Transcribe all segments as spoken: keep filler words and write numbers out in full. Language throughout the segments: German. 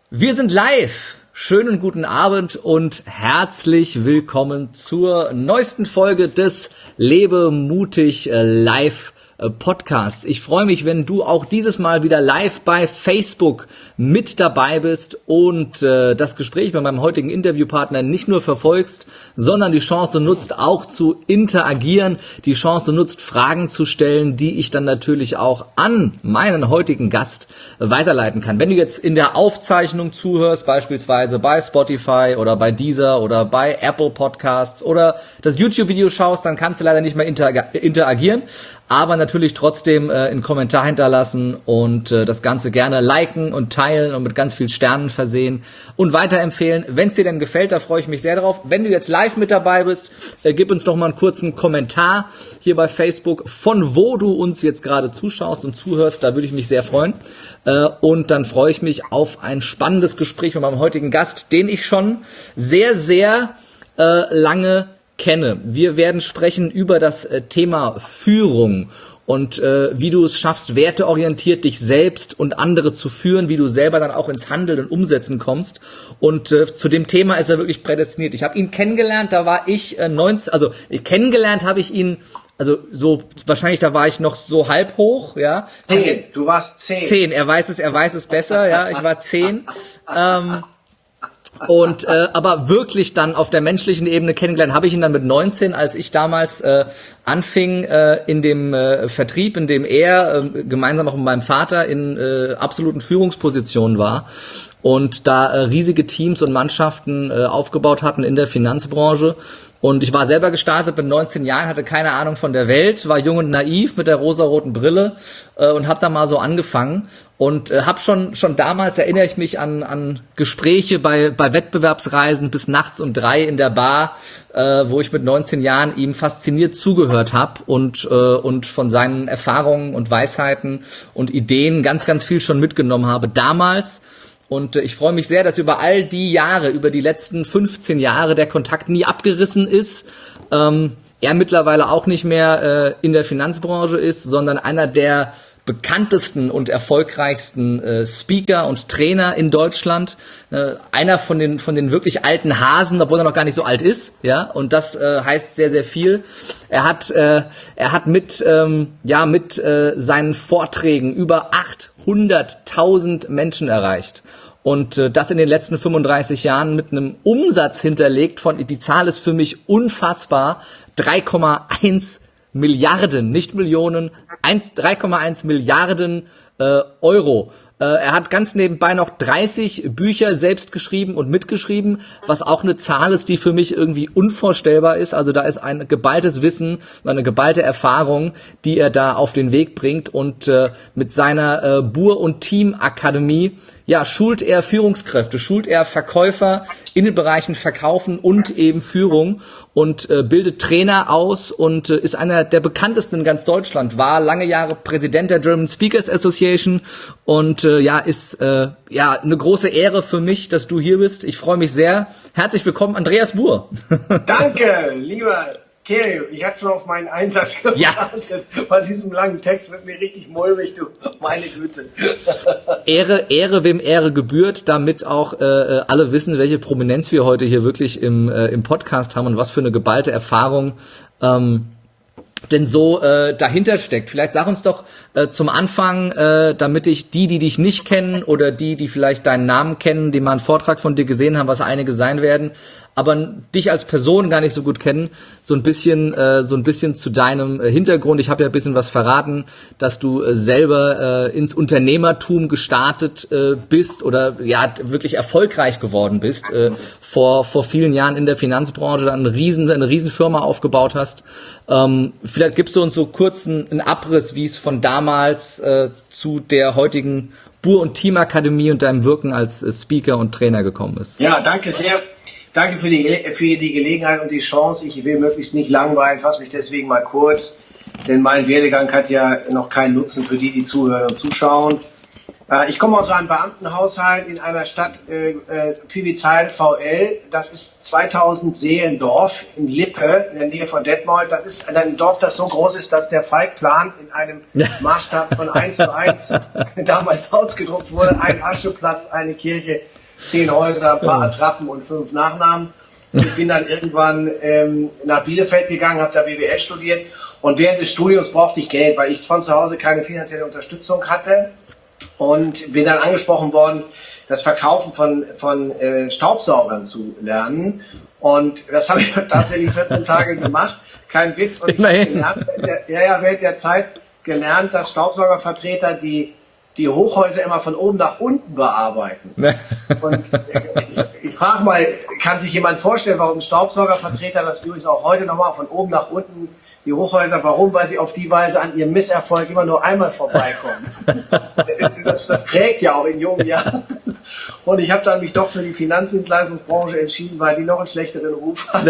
Wir sind live. Schönen guten Abend und herzlich willkommen zur neuesten Folge des Lebe mutig Live Podcasts. Ich freue mich, wenn du auch dieses Mal wieder live bei Facebook mit dabei bist und äh, das Gespräch mit meinem heutigen Interviewpartner nicht nur verfolgst, sondern die Chance nutzt, auch zu interagieren, die Chance nutzt, Fragen zu stellen, die ich dann natürlich auch an meinen heutigen Gast weiterleiten kann. Wenn du jetzt in der Aufzeichnung zuhörst, beispielsweise bei Spotify oder bei Deezer oder bei Apple Podcasts oder das YouTube-Video schaust, dann kannst du leider nicht mehr interagieren, aber natürlich trotzdem äh, einen Kommentar hinterlassen und äh, das Ganze gerne liken und teilen und mit ganz viel Sternen versehen und weiterempfehlen. Wenn es dir denn gefällt, da freue ich mich sehr drauf. Wenn du jetzt live mit dabei bist, äh, gib uns doch mal einen kurzen Kommentar hier bei Facebook, von wo du uns jetzt gerade zuschaust und zuhörst. Da würde ich mich sehr freuen. Äh, und dann freue ich mich auf ein spannendes Gespräch mit meinem heutigen Gast, den ich schon sehr, sehr äh, lange kenne. Wir werden sprechen über das äh, Thema Führung und äh, wie du es schaffst, werteorientiert dich selbst und andere zu führen, wie du selber dann auch ins Handeln und Umsetzen kommst. Und äh, zu dem Thema ist er wirklich prädestiniert. Ich habe ihn kennengelernt, da war ich äh, neunzehn, also äh, kennengelernt habe ich ihn, also so wahrscheinlich, da war ich noch so halb hoch, ja. Zehn, du warst zehn. Zehn, er weiß es, er weiß es besser, ja. Ich war zehn. Ähm, Und äh, aber wirklich dann auf der menschlichen Ebene kennengelernt habe ich ihn dann mit neunzehn, als ich damals äh, anfing äh, in dem äh, Vertrieb, in dem er äh, gemeinsam auch mit meinem Vater in äh, absoluten Führungspositionen war und da äh, riesige Teams und Mannschaften äh, aufgebaut hatten in der Finanzbranche. Und ich war selber gestartet mit neunzehn Jahren, hatte keine Ahnung von der Welt, war jung und naiv mit der rosaroten Brille äh, und habe da mal so angefangen und äh, habe schon schon damals, erinnere ich mich an an Gespräche bei bei Wettbewerbsreisen bis nachts um drei in der Bar, äh, wo ich mit neunzehn Jahren ihm fasziniert zugehört habe und äh, und von seinen Erfahrungen und Weisheiten und Ideen ganz ganz viel schon mitgenommen habe damals. Und ich freue mich sehr, dass über all die Jahre, über die letzten fünfzehn Jahre der Kontakt nie abgerissen ist. Ähm, er mittlerweile auch nicht mehr äh, in der Finanzbranche ist, sondern einer der bekanntesten und erfolgreichsten äh, Speaker und Trainer in Deutschland, äh, einer von den von den wirklich alten Hasen, obwohl er noch gar nicht so alt ist, ja, und das äh, heißt sehr sehr viel. Er hat äh, er hat mit ähm, ja mit äh, seinen Vorträgen über achthunderttausend Menschen erreicht. Und äh, das in den letzten fünfunddreißig Jahren mit einem Umsatz hinterlegt von, die Zahl ist für mich unfassbar, drei Komma eins Milliarden, nicht Millionen, drei Komma eins Milliarden äh, Euro. Äh, er hat ganz nebenbei noch dreißig Bücher selbst geschrieben und mitgeschrieben, was auch eine Zahl ist, die für mich irgendwie unvorstellbar ist. Also da ist ein geballtes Wissen, eine geballte Erfahrung, die er da auf den Weg bringt. Und äh, mit seiner äh, Bur- und Team-Akademie ja, schult er Führungskräfte, schult er Verkäufer in den Bereichen Verkaufen und eben Führung und äh, bildet Trainer aus und äh, ist einer der bekanntesten in ganz Deutschland, war lange Jahre Präsident der German Speakers Association und äh, ja, ist äh, ja eine große Ehre für mich, dass du hier bist. Ich freue mich sehr. Herzlich willkommen, Andreas Buhr. Danke, lieber Kerio, ich hatte schon auf meinen Einsatz gewartet. Ja. Bei diesem langen Text wird mir richtig mulmig, du meine Güte. Ehre, Ehre, wem Ehre gebührt, damit auch äh, alle wissen, welche Prominenz wir heute hier wirklich im, äh, im Podcast haben und was für eine geballte Erfahrung ähm, denn so äh, dahinter steckt. Vielleicht sag uns doch äh, zum Anfang, äh, damit ich die, die dich nicht kennen oder die, die vielleicht deinen Namen kennen, die mal einen Vortrag von dir gesehen haben, was einige sein werden, aber dich als Person gar nicht so gut kennen, so ein bisschen äh, so ein bisschen zu deinem äh, Hintergrund. Ich habe ja ein bisschen was verraten, dass du äh, selber äh, ins Unternehmertum gestartet äh, bist oder ja wirklich erfolgreich geworden bist, äh, vor vor vielen Jahren in der Finanzbranche, dann eine riesen eine riesen Firma aufgebaut hast. Ähm, vielleicht gibst du uns so kurz einen, einen Abriss, wie es von damals äh, zu der heutigen Bur- und Teamakademie und deinem Wirken als äh, Speaker und Trainer gekommen ist. Ja, danke sehr. Danke für die, für die Gelegenheit und die Chance. Ich will möglichst nicht langweilen, fasse mich deswegen mal kurz, denn mein Werdegang hat ja noch keinen Nutzen für die, die zuhören und zuschauen. Äh, ich komme aus einem Beamtenhaushalt in einer Stadt, äh, äh, Pivizheim V L. Das ist zweitausend Seelendorf in Lippe, in der Nähe von Detmold. Das ist ein Dorf, das so groß ist, dass der Falkplan in einem Maßstab von eins zu eins damals ausgedruckt wurde. Ein Ascheplatz, eine Kirche, zehn Häuser, ein paar Attrappen und fünf Nachnamen. Ich bin dann irgendwann ähm, nach Bielefeld gegangen, habe da B W L studiert und während des Studiums brauchte ich Geld, weil ich von zu Hause keine finanzielle Unterstützung hatte und bin dann angesprochen worden, das Verkaufen von, von äh, Staubsaugern zu lernen und das habe ich tatsächlich vierzehn Tage gemacht, kein Witz, und ich habe gelernt, ja, ja, während der Zeit gelernt, dass Staubsaugervertreter die die Hochhäuser immer von oben nach unten bearbeiten. Und ich, ich frage mal, kann sich jemand vorstellen, warum Staubsaugervertreter das übrigens auch heute nochmal von oben nach unten die Hochhäuser, warum? Weil sie auf die Weise an ihrem Misserfolg immer nur einmal vorbeikommen. Das, das prägt ja auch in jungen Jahren. Und ich habe dann mich doch für die Finanzdienstleistungsbranche entschieden, weil die noch einen schlechteren Ruf hat.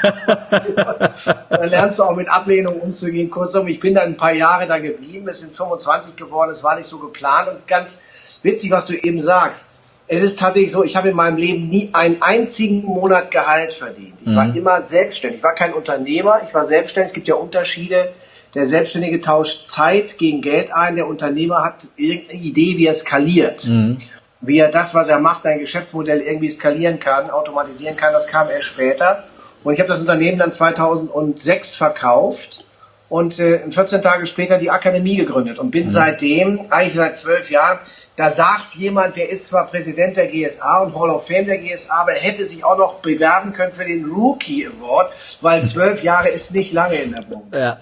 Dann lernst du auch mit Ablehnung umzugehen. Kurzum, ich bin dann ein paar Jahre da geblieben. Es sind fünfundzwanzig geworden. Es war nicht so geplant. Und ganz witzig, was du eben sagst. Es ist tatsächlich so, ich habe in meinem Leben nie einen einzigen Monat Gehalt verdient. Ich mhm. war immer selbstständig. Ich war kein Unternehmer. Ich war selbstständig. Es gibt ja Unterschiede. Der Selbstständige tauscht Zeit gegen Geld ein. Der Unternehmer hat irgendeine Idee, wie er skaliert. Mhm. Wie er das, was er macht, ein Geschäftsmodell irgendwie skalieren kann, automatisieren kann, das kam erst später. Und ich habe das Unternehmen dann zweitausendsechs verkauft und äh, vierzehn Tage später die Akademie gegründet und bin mhm. seitdem, eigentlich seit zwölf Jahren, da sagt jemand, der ist zwar Präsident der G S A und Hall of Fame der G S A, aber er hätte sich auch noch bewerben können für den Rookie Award, weil zwölf Jahre ist nicht lange in der Branche. Ja.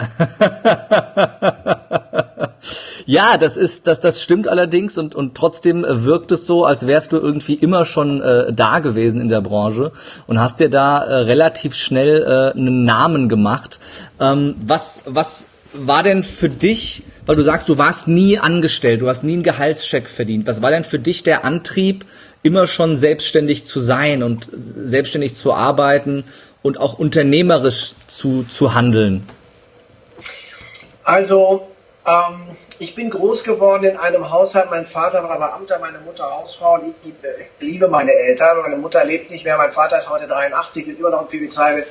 Ja, das ist, das, das stimmt allerdings und, und trotzdem wirkt es so, als wärst du irgendwie immer schon äh, da gewesen in der Branche und hast dir da äh, relativ schnell äh, einen Namen gemacht. Ähm, was, was war denn für dich, weil du sagst, du warst nie angestellt, du hast nie einen Gehaltscheck verdient. Was war denn für dich der Antrieb, immer schon selbstständig zu sein und selbstständig zu arbeiten und auch unternehmerisch zu, zu handeln? Also, ähm, ich bin groß geworden in einem Haushalt. Mein Vater war Beamter, meine Mutter Hausfrau. Ich, ich, ich liebe meine Eltern. Meine Mutter lebt nicht mehr. Mein Vater ist heute dreiundachtzig, lebt immer noch in Pivizheim.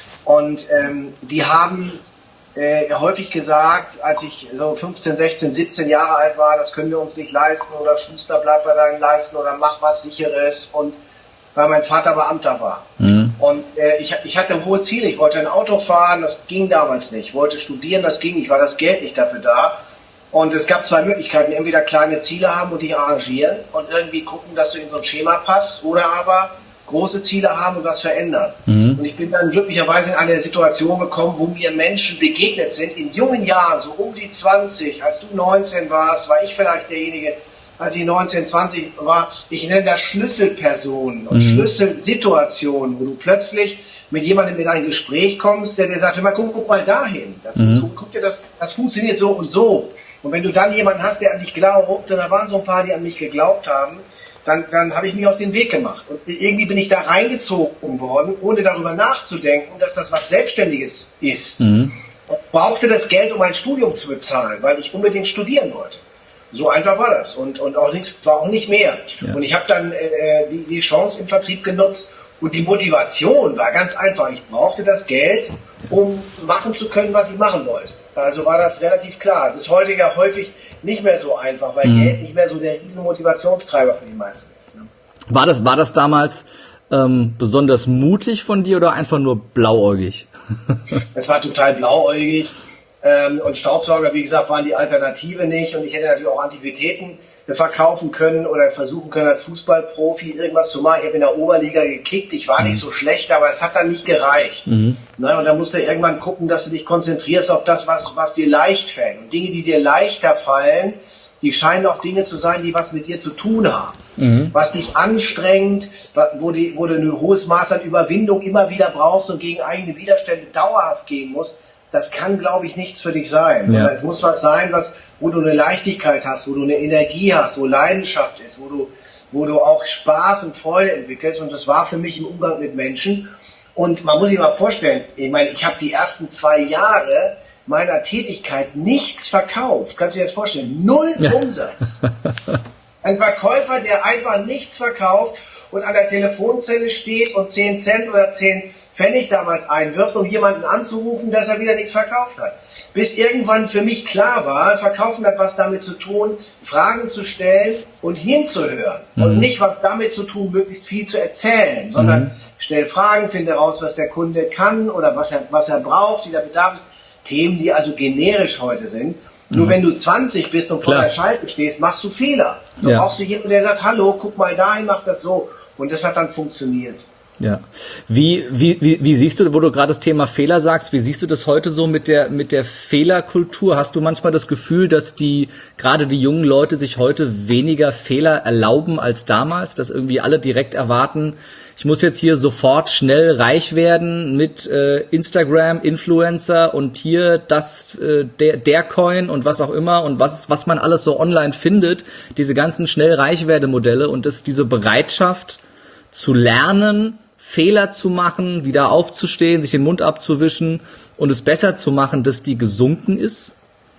Und ähm, die haben äh, häufig gesagt, als ich so fünfzehn, sechzehn, siebzehn Jahre alt war, das können wir uns nicht leisten oder Schuster, bleib bei deinen Leisten oder mach was Sicheres. Und weil mein Vater Beamter war. Mhm. Und äh, ich, ich hatte hohe Ziele. Ich wollte ein Auto fahren, das ging damals nicht. Ich wollte studieren, das ging nicht, war das Geld nicht dafür da. Und es gab zwei Möglichkeiten, entweder kleine Ziele haben und dich arrangieren und irgendwie gucken, dass du in so ein Schema passt, oder aber große Ziele haben und was verändern. Mhm. Und ich bin dann glücklicherweise in eine Situation gekommen, wo mir Menschen begegnet sind, in jungen Jahren, so um die zwanzig, als du neunzehn warst, war ich vielleicht derjenige, als ich neunzehn, zwanzig war, ich nenne das Schlüsselpersonen und mhm. Schlüsselsituationen, wo du plötzlich mit jemandem in ein Gespräch kommst, der dir sagt, hör mal, guck, guck mal dahin, das, mhm. guck dir das, das funktioniert so und so. Und wenn du dann jemanden hast, der an dich glaubt, und da waren so ein paar, die an mich geglaubt haben, dann, dann habe ich mich auf den Weg gemacht. Und irgendwie bin ich da reingezogen worden, ohne darüber nachzudenken, dass das was Selbstständiges ist. Mhm. Ich brauchte das Geld, um ein Studium zu bezahlen, weil ich unbedingt studieren wollte. So einfach war das und, und auch nicht, war auch nicht mehr. Ja. Und ich habe dann äh, die, die Chance im Vertrieb genutzt und die Motivation war ganz einfach. Ich brauchte das Geld, um machen zu können, was ich machen wollte. Also war das relativ klar. Es ist heute ja häufig nicht mehr so einfach, weil mhm. Geld nicht mehr so der riesen Motivationstreiber für die meisten ist. Ne? War das, war das damals ähm, besonders mutig von dir oder einfach nur blauäugig? Es war total blauäugig. Ähm, und Staubsauger, wie gesagt, waren die Alternative nicht. Und ich hätte natürlich auch Antiquitäten verkaufen können oder versuchen können, als Fußballprofi irgendwas zu machen. Ich habe in der Oberliga gekickt, ich war mhm. nicht so schlecht, aber es hat dann nicht gereicht. Mhm. Na, und da musst du irgendwann gucken, dass du dich konzentrierst auf das, was, was dir leicht fällt. Und Dinge, die dir leichter fallen, die scheinen auch Dinge zu sein, die was mit dir zu tun haben. Mhm. Was dich anstrengt, wo, die, wo du ein hohes Maß an Überwindung immer wieder brauchst und gegen eigene Widerstände dauerhaft gehen musst, das kann, glaube ich, nichts für dich sein. Sondern ja. es muss was sein, was, wo du eine Leichtigkeit hast, wo du eine Energie hast, wo Leidenschaft ist, wo du, wo du auch Spaß und Freude entwickelst. Und das war für mich im Umgang mit Menschen. Und man muss sich mal vorstellen, ich meine, ich habe die ersten zwei Jahre meiner Tätigkeit nichts verkauft. Kannst du dir das vorstellen? Null ja. Umsatz. Ein Verkäufer, der einfach nichts verkauft und an der Telefonzelle steht und zehn Cent oder zehn Pfennig damals einwirft, um jemanden anzurufen, dass er wieder nichts verkauft hat. Bis irgendwann für mich klar war, Verkaufen hat was damit zu tun, Fragen zu stellen und hinzuhören. Mhm. Und nicht was damit zu tun, möglichst viel zu erzählen, sondern mhm. stell Fragen, finde raus, was der Kunde kann oder was er, was er braucht, wie der Bedarf ist. Themen, die also generisch heute sind. Mhm. Nur wenn du zwanzig bist und vor der Scheibe stehst, machst du Fehler. Du ja. brauchst du jemanden, der sagt, hallo, guck mal dahin, mach das so. Und das hat dann funktioniert. Ja. Wie, wie, wie, wie siehst du, wo du gerade das Thema Fehler sagst, wie siehst du das heute so mit der, mit der Fehlerkultur? Hast du manchmal das Gefühl, dass die, gerade die jungen Leute sich heute weniger Fehler erlauben als damals, dass irgendwie alle direkt erwarten, ich muss jetzt hier sofort schnell reich werden mit äh, Instagram, Influencer und hier das, äh, der, der Coin und was auch immer und was, was man alles so online findet, diese ganzen schnell Reichwerdemodelle und das, diese Bereitschaft zu lernen, Fehler zu machen, wieder aufzustehen, sich den Mund abzuwischen und es besser zu machen, dass die gesunken ist?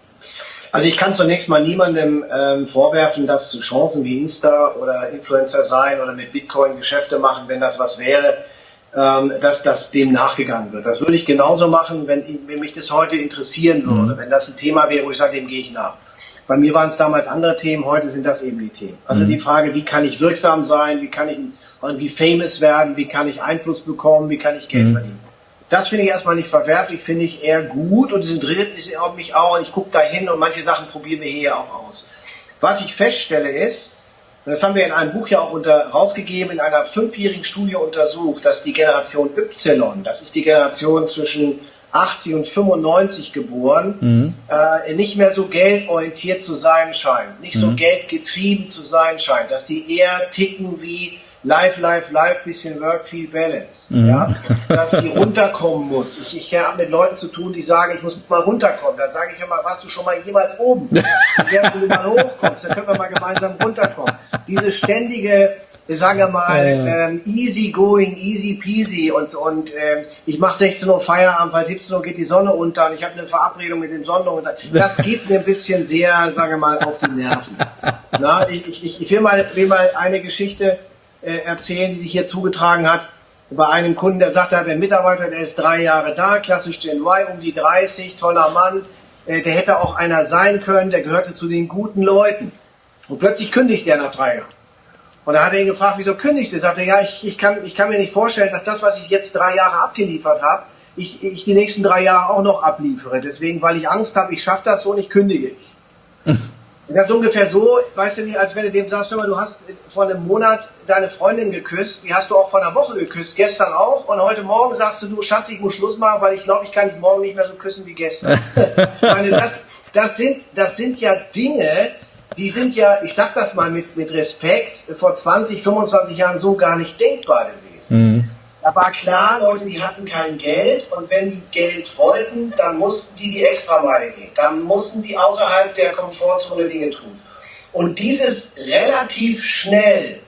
Also ich kann zunächst mal niemandem ähm, vorwerfen, dass zu Chancen wie Insta oder Influencer sein oder mit Bitcoin Geschäfte machen, wenn das was wäre, ähm, dass das dem nachgegangen wird. Das würde ich genauso machen, wenn, wenn mich das heute interessieren würde, mhm. wenn das ein Thema wäre, wo ich sage, dem gehe ich nach. Bei mir waren es damals andere Themen, heute sind das eben die Themen. Also mhm. die Frage, wie kann ich wirksam sein, wie kann ich irgendwie famous werden, wie kann ich Einfluss bekommen, wie kann ich Geld mhm. verdienen. Das finde ich erstmal nicht verwerflich, finde ich eher gut und es interessiert mich auch und ich gucke da hin und manche Sachen probieren wir hier auch aus. Was ich feststelle ist, und das haben wir in einem Buch ja auch unter, rausgegeben, in einer fünfjährigen Studie untersucht, dass die Generation Y, das ist die Generation zwischen achtzig und fünfundneunzig geboren, mhm. äh, nicht mehr so geldorientiert zu sein scheint, nicht so mhm. geldgetrieben zu sein scheint, dass die eher ticken wie Life, Life, Life, bisschen Work, viel Balance. Mhm. Ja? Dass die runterkommen muss. Ich, ich habe mit Leuten zu tun, die sagen, ich muss mal runterkommen. Dann sage ich immer, warst du schon mal jemals oben? Und wenn du mal hochkommst, dann können wir mal gemeinsam runterkommen. Diese ständige, sagen wir mal, ähm, easy going, easy peasy und, und ähm, ich mache sechzehn Uhr Feierabend, weil siebzehn Uhr geht die Sonne unter und ich habe eine Verabredung mit dem Sonnenuntergang. Das geht mir ein bisschen sehr, sagen wir mal, auf die Nerven. Na, ich, ich, ich will mal, will mal eine Geschichte erzählen, die sich hier zugetragen hat, bei einem Kunden, der sagt, er hat einen Mitarbeiter, der ist drei Jahre da, klassisch Gen Y, um die dreißig, toller Mann, der hätte auch einer sein können, der gehörte zu den guten Leuten. Und plötzlich kündigt er nach drei Jahren. Und da hat er ihn gefragt, wieso kündigst du? Er sagte, ja, ich, ich, kann, ich kann mir nicht vorstellen, dass das, was ich jetzt drei Jahre abgeliefert habe, ich, ich die nächsten drei Jahre auch noch abliefere. Deswegen, weil ich Angst habe, ich schaffe das so und ich kündige ich. Das ist ungefähr so, weißt du nicht, als wenn du dem sagst, du hast vor einem Monat deine Freundin geküsst, die hast du auch vor einer Woche geküsst, gestern auch, und heute Morgen sagst du, du Schatz, ich muss Schluss machen, weil ich glaube, ich kann dich morgen nicht mehr so küssen wie gestern. Ich meine, das, das, sind, das sind ja Dinge, die sind ja, ich sag das mal mit, mit Respekt, vor zwanzig, fünfundzwanzig Jahren so gar nicht denkbar gewesen. Mhm. Da war klar, Leute, die hatten kein Geld und wenn die Geld wollten, dann mussten die die Extrameile gehen. Dann mussten die außerhalb der Komfortzone Dinge tun. Und dieses relativ schnell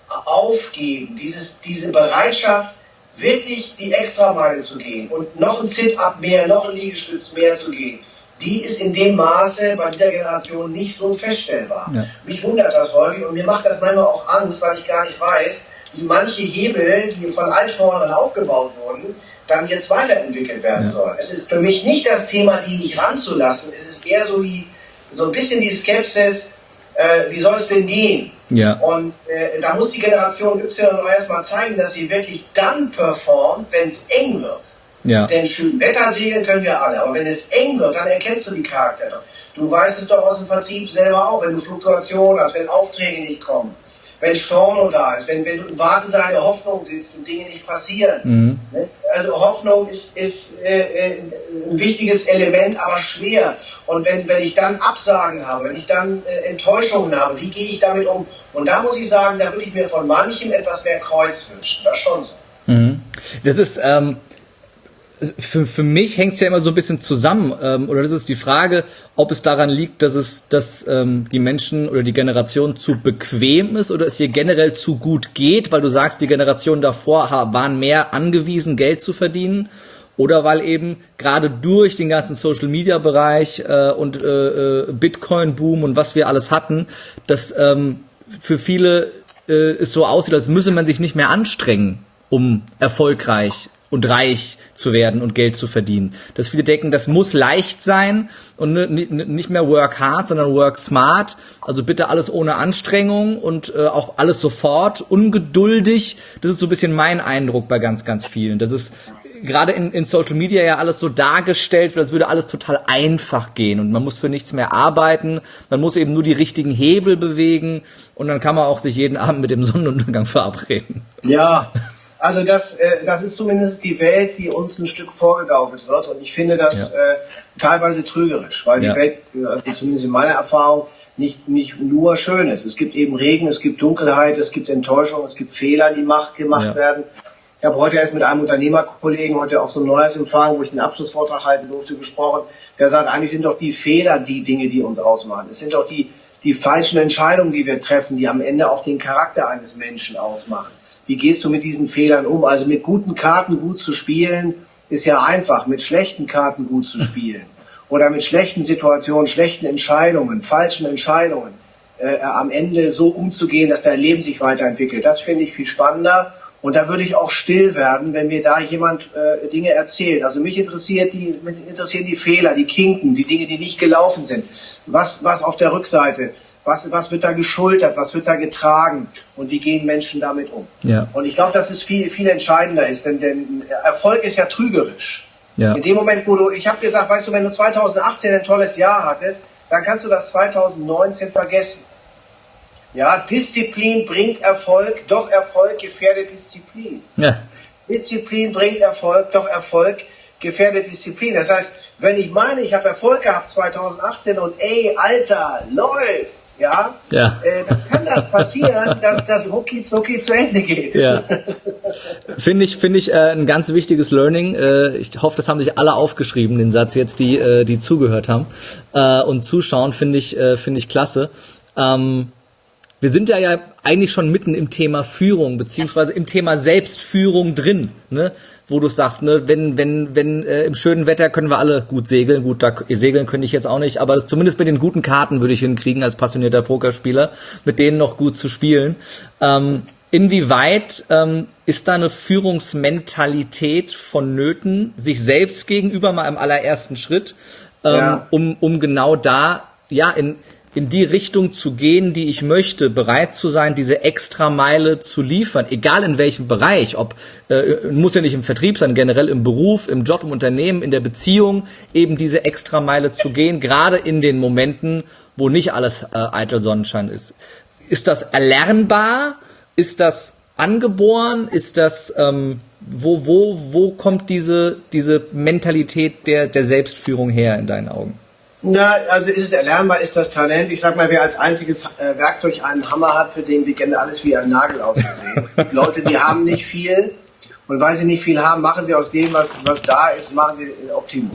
aufgeben, dieses, diese Bereitschaft, wirklich die Extrameile zu gehen und noch ein Sit-Up mehr, noch ein Liegestütz mehr zu gehen, die ist in dem Maße bei dieser Generation nicht so feststellbar. Ja. Mich wundert das häufig und mir macht das manchmal auch Angst, weil ich gar nicht weiß, wie manche Hebel, die von Altvorderen aufgebaut wurden, dann jetzt weiterentwickelt werden ja. sollen. Es ist für mich nicht das Thema, die nicht ranzulassen. Es ist eher so, wie, so ein bisschen die Skepsis, äh, wie soll es denn gehen? Ja. Und äh, da muss die Generation Y noch erstmal zeigen, dass sie wirklich dann performt, wenn es eng wird. Ja. Denn schön Wetter segeln können wir alle, aber wenn es eng wird, dann erkennst du die Charaktere. Du weißt es doch aus dem Vertrieb selber auch, wenn du Fluktuation hast, wenn Aufträge nicht kommen. Wenn Storno da ist, wenn, wenn du im Wartesaal der Hoffnung sitzt und Dinge nicht passieren. Mhm. Also Hoffnung ist, ist äh, ein wichtiges Element, aber schwer. Und wenn, wenn ich dann Absagen habe, wenn ich dann äh, Enttäuschungen habe, wie gehe ich damit um? Und da muss ich sagen, da würde ich mir von manchem etwas mehr Kreuz wünschen. Das schon so. Mhm. Das ist... Ähm Für, für mich hängt es ja immer so ein bisschen zusammen, ähm, oder das ist die Frage, ob es daran liegt, dass es, dass ähm, die Menschen oder die Generation zu bequem ist oder es ihr generell zu gut geht, weil du sagst, die Generation davor waren mehr angewiesen, Geld zu verdienen, oder weil eben gerade durch den ganzen Social-Media-Bereich äh, und äh, Bitcoin-Boom und was wir alles hatten, dass ähm, für viele äh, es so aussieht, als müsse man sich nicht mehr anstrengen, um erfolgreich und reich zu werden und Geld zu verdienen. Dass viele denken, das muss leicht sein und nicht mehr work hard, sondern work smart. Also bitte alles ohne Anstrengung und äh, auch alles sofort, ungeduldig. Das ist so ein bisschen mein Eindruck bei ganz, ganz vielen. Das ist gerade in, in Social Media ja alles so dargestellt wird, als würde alles total einfach gehen und man muss für nichts mehr arbeiten. Man muss eben nur die richtigen Hebel bewegen und dann kann man auch sich jeden Abend mit dem Sonnenuntergang verabreden. Ja. Also das, äh, das ist zumindest die Welt, die uns ein Stück vorgegaukelt wird und ich finde das ja. äh, teilweise trügerisch, weil ja. die Welt, also zumindest in meiner Erfahrung, nicht, nicht nur schön ist. Es gibt eben Regen, es gibt Dunkelheit, es gibt Enttäuschung, es gibt Fehler, die macht, gemacht ja. werden. Ich habe heute erst mit einem Unternehmerkollegen, heute auch so ein neues Empfang, wo ich den Abschlussvortrag halten durfte, gesprochen, der sagt, eigentlich sind doch die Fehler die Dinge, die uns ausmachen. Es sind doch die, die falschen Entscheidungen, die wir treffen, die am Ende auch den Charakter eines Menschen ausmachen. Wie gehst du mit diesen Fehlern um? Also mit guten Karten gut zu spielen, ist ja einfach. Mit schlechten Karten gut zu spielen. Oder mit schlechten Situationen, schlechten Entscheidungen, falschen Entscheidungen äh, am Ende so umzugehen, dass dein Leben sich weiterentwickelt. Das finde ich viel spannender. Und da würde ich auch still werden, wenn mir da jemand äh, Dinge erzählt. Also mich interessiert die, mich interessieren die Fehler, die Kinken, die Dinge, die nicht gelaufen sind. Was, was auf der Rückseite, was, was wird da geschultert, was wird da getragen und wie gehen Menschen damit um? Ja. Und ich glaube, dass es viel, viel entscheidender ist, denn, denn Erfolg ist ja trügerisch. Ja. In dem Moment, wo du, ich habe gesagt, weißt du, wenn du zweitausendachtzehn ein tolles Jahr hattest, dann kannst du das zweitausendneunzehn vergessen. Ja, Disziplin bringt Erfolg, doch Erfolg gefährdet Disziplin. Ja. Disziplin bringt Erfolg, doch Erfolg gefährdet Disziplin. Das heißt, wenn ich meine, ich habe Erfolg gehabt zweitausendachtzehn und ey, Alter, läuft, ja, ja. Äh, dann kann das passieren, dass das rucki zucki zu Ende geht. Ja. Finde ich, finde ich äh, ein ganz wichtiges Learning. Äh, ich hoffe, das haben sich alle aufgeschrieben, den Satz jetzt, die, äh, die zugehört haben äh, und zuschauen, finde ich, äh, finde ich klasse. Ähm, Wir sind ja, ja eigentlich schon mitten im Thema Führung, beziehungsweise im Thema Selbstführung drin, ne? Wo du sagst, ne, wenn, wenn, wenn äh, im schönen Wetter können wir alle gut segeln. Gut, da segeln könnte ich jetzt auch nicht, aber zumindest mit den guten Karten würde ich hinkriegen, als passionierter Pokerspieler, mit denen noch gut zu spielen. Ähm, inwieweit ähm, ist da eine Führungsmentalität vonnöten, sich selbst gegenüber mal im allerersten Schritt, ähm, ja. um, um genau da, ja, in in die Richtung zu gehen, die ich möchte, bereit zu sein, diese Extrameile zu liefern, egal in welchem Bereich, ob äh, muss ja nicht im Vertrieb sein, generell im Beruf, im Job, im Unternehmen, in der Beziehung, eben diese Extrameile zu gehen, gerade in den Momenten, wo nicht alles äh, eitel Sonnenschein ist. Ist das erlernbar? Ist das angeboren? Ist das ähm, wo wo wo kommt diese diese Mentalität der der Selbstführung her in deinen Augen? Na, also ist es erlernbar, ist das Talent. Ich sag mal, wer als einziges äh, Werkzeug einen Hammer hat, für den beginnt alles wie ein Nagel auszusehen. Leute, die haben nicht viel und weil sie nicht viel haben, machen sie aus dem, was, was da ist, machen sie Optimum.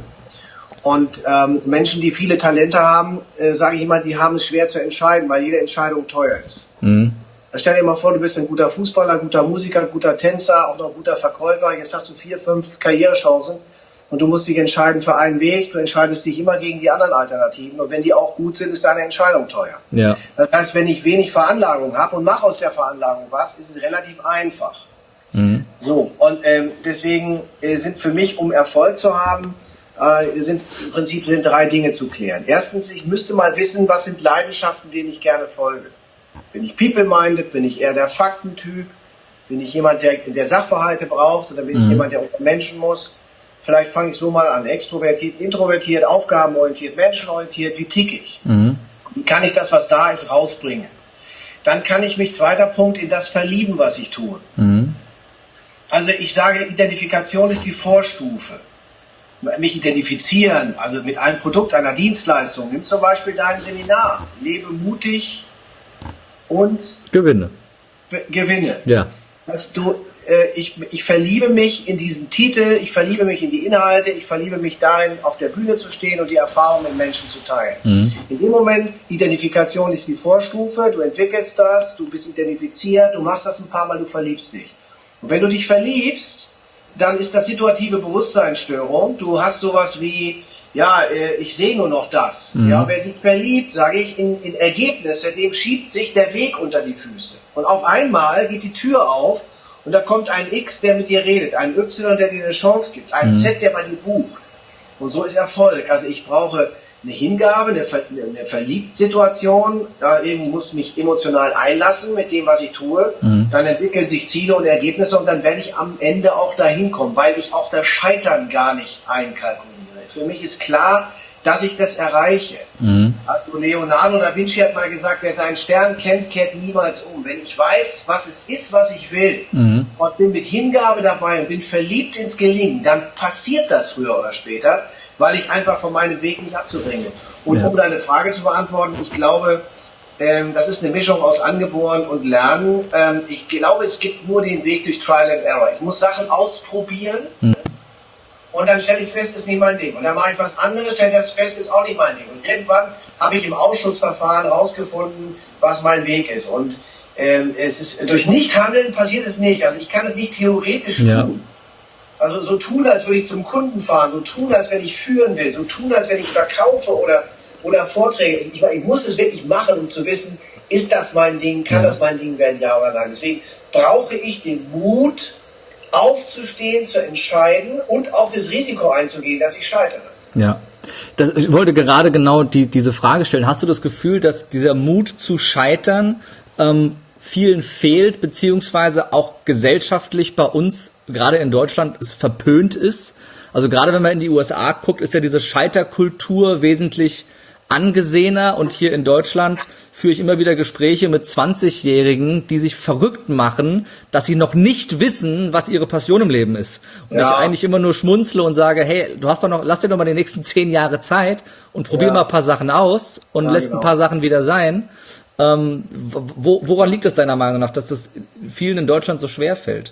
Und ähm, Menschen, die viele Talente haben, äh, sage ich immer, die haben es schwer zu entscheiden, weil jede Entscheidung teuer ist. Mhm. Stell dir mal vor, du bist ein guter Fußballer, guter Musiker, guter Tänzer, auch noch guter Verkäufer. Jetzt hast du vier, fünf Karrierechancen. Und du musst dich entscheiden für einen Weg, du entscheidest dich immer gegen die anderen Alternativen. Und wenn die auch gut sind, ist deine Entscheidung teuer. Ja. Das heißt, wenn ich wenig Veranlagung habe und mache aus der Veranlagung was, ist es relativ einfach. Mhm. So, und ähm, deswegen äh, sind für mich, um Erfolg zu haben, äh, sind im Prinzip sind drei Dinge zu klären. Erstens, ich müsste mal wissen, was sind Leidenschaften, denen ich gerne folge. Bin ich people-minded, bin ich eher der Faktentyp, bin ich jemand, der, der Sachverhalte braucht, oder bin mhm. ich jemand, der unter Menschen muss? Vielleicht fange ich so mal an. Extrovertiert, introvertiert, aufgabenorientiert, menschenorientiert. Wie ticke ich? Mhm. Wie kann ich das, was da ist, rausbringen? Dann kann ich mich, zweiter Punkt, in das verlieben, was ich tue. Mhm. Also ich sage, Identifikation ist die Vorstufe. Mich identifizieren, also mit einem Produkt, einer Dienstleistung. Nimm zum Beispiel dein Seminar. Lebe mutig und gewinne. Gewinne. Ja. Dass du Ich, ich verliebe mich in diesen Titel, ich verliebe mich in die Inhalte, ich verliebe mich darin, auf der Bühne zu stehen und die Erfahrung mit Menschen zu teilen. Mhm. In dem Moment, Identifikation ist die Vorstufe, du entwickelst das, du bist identifiziert, du machst das ein paar Mal, du verliebst dich. Und wenn du dich verliebst, dann ist das situative Bewusstseinsstörung. Du hast sowas wie, ja, äh, ich sehe nur noch das. Mhm. Ja, wer sich verliebt, sage ich, in, in Ergebnisse, dem schiebt sich der Weg unter die Füße. Und auf einmal geht die Tür auf und da kommt ein X, der mit dir redet, ein Y, der dir eine Chance gibt, ein mhm. Z, der bei dir bucht. Und so ist Erfolg. Also ich brauche eine Hingabe, eine, Ver eine Verliebtsituation, da irgendwie muss mich emotional einlassen mit dem, was ich tue. Mhm. Dann entwickeln sich Ziele und Ergebnisse und dann werde ich am Ende auch dahin kommen, weil ich auch das Scheitern gar nicht einkalkuliere. Für mich ist klar, dass ich das erreiche. Mhm. Also Leonardo da Vinci hat mal gesagt, wer seinen Stern kennt, kehrt niemals um. Wenn ich weiß, was es ist, was ich will, mhm. und bin mit Hingabe dabei und bin verliebt ins Gelingen, dann passiert das früher oder später, weil ich einfach von meinem Weg nicht abzubringen bin. Und ja. um deine Frage zu beantworten, ich glaube, ähm, das ist eine Mischung aus Angeboren und Lernen. Ähm, ich glaube, es gibt nur den Weg durch Trial and Error. Ich muss Sachen ausprobieren, mhm. und dann stelle ich fest, ist nicht mein Ding. Und dann mache ich was anderes, stelle das fest, ist auch nicht mein Ding. Und irgendwann habe ich im Ausschussverfahren rausgefunden, was mein Weg ist. Und ähm, es ist durch Nichthandeln passiert es nicht. Also ich kann es nicht theoretisch ja. tun. Also so tun, als würde ich zum Kunden fahren, so tun, als wenn ich führen will, so tun, als wenn ich verkaufe oder, oder Vorträge. Ich, ich muss es wirklich machen, um zu wissen, ist das mein Ding, kann ja. das mein Ding werden, ja oder nein. Deswegen brauche ich den Mut, aufzustehen, zu entscheiden und auch das Risiko einzugehen, dass ich scheitere. Ja. Das, ich wollte gerade genau die, diese Frage stellen. Hast du das Gefühl, dass dieser Mut zu scheitern ähm, vielen fehlt, beziehungsweise auch gesellschaftlich bei uns, gerade in Deutschland, es verpönt ist? Also gerade wenn man in die U S A guckt, ist ja diese Scheiterkultur wesentlich angesehener, und hier in Deutschland führe ich immer wieder Gespräche mit zwanzigjährigen, die sich verrückt machen, dass sie noch nicht wissen, was ihre Passion im Leben ist. Und ja. ich eigentlich immer nur schmunzle und sage, hey, du hast doch noch, lass dir doch mal die nächsten zehn Jahre Zeit und probier ja. mal ein paar Sachen aus und ja, lässt genau. ein paar Sachen wieder sein. Ähm, wo, woran liegt es deiner Meinung nach, dass das vielen in Deutschland so schwer fällt?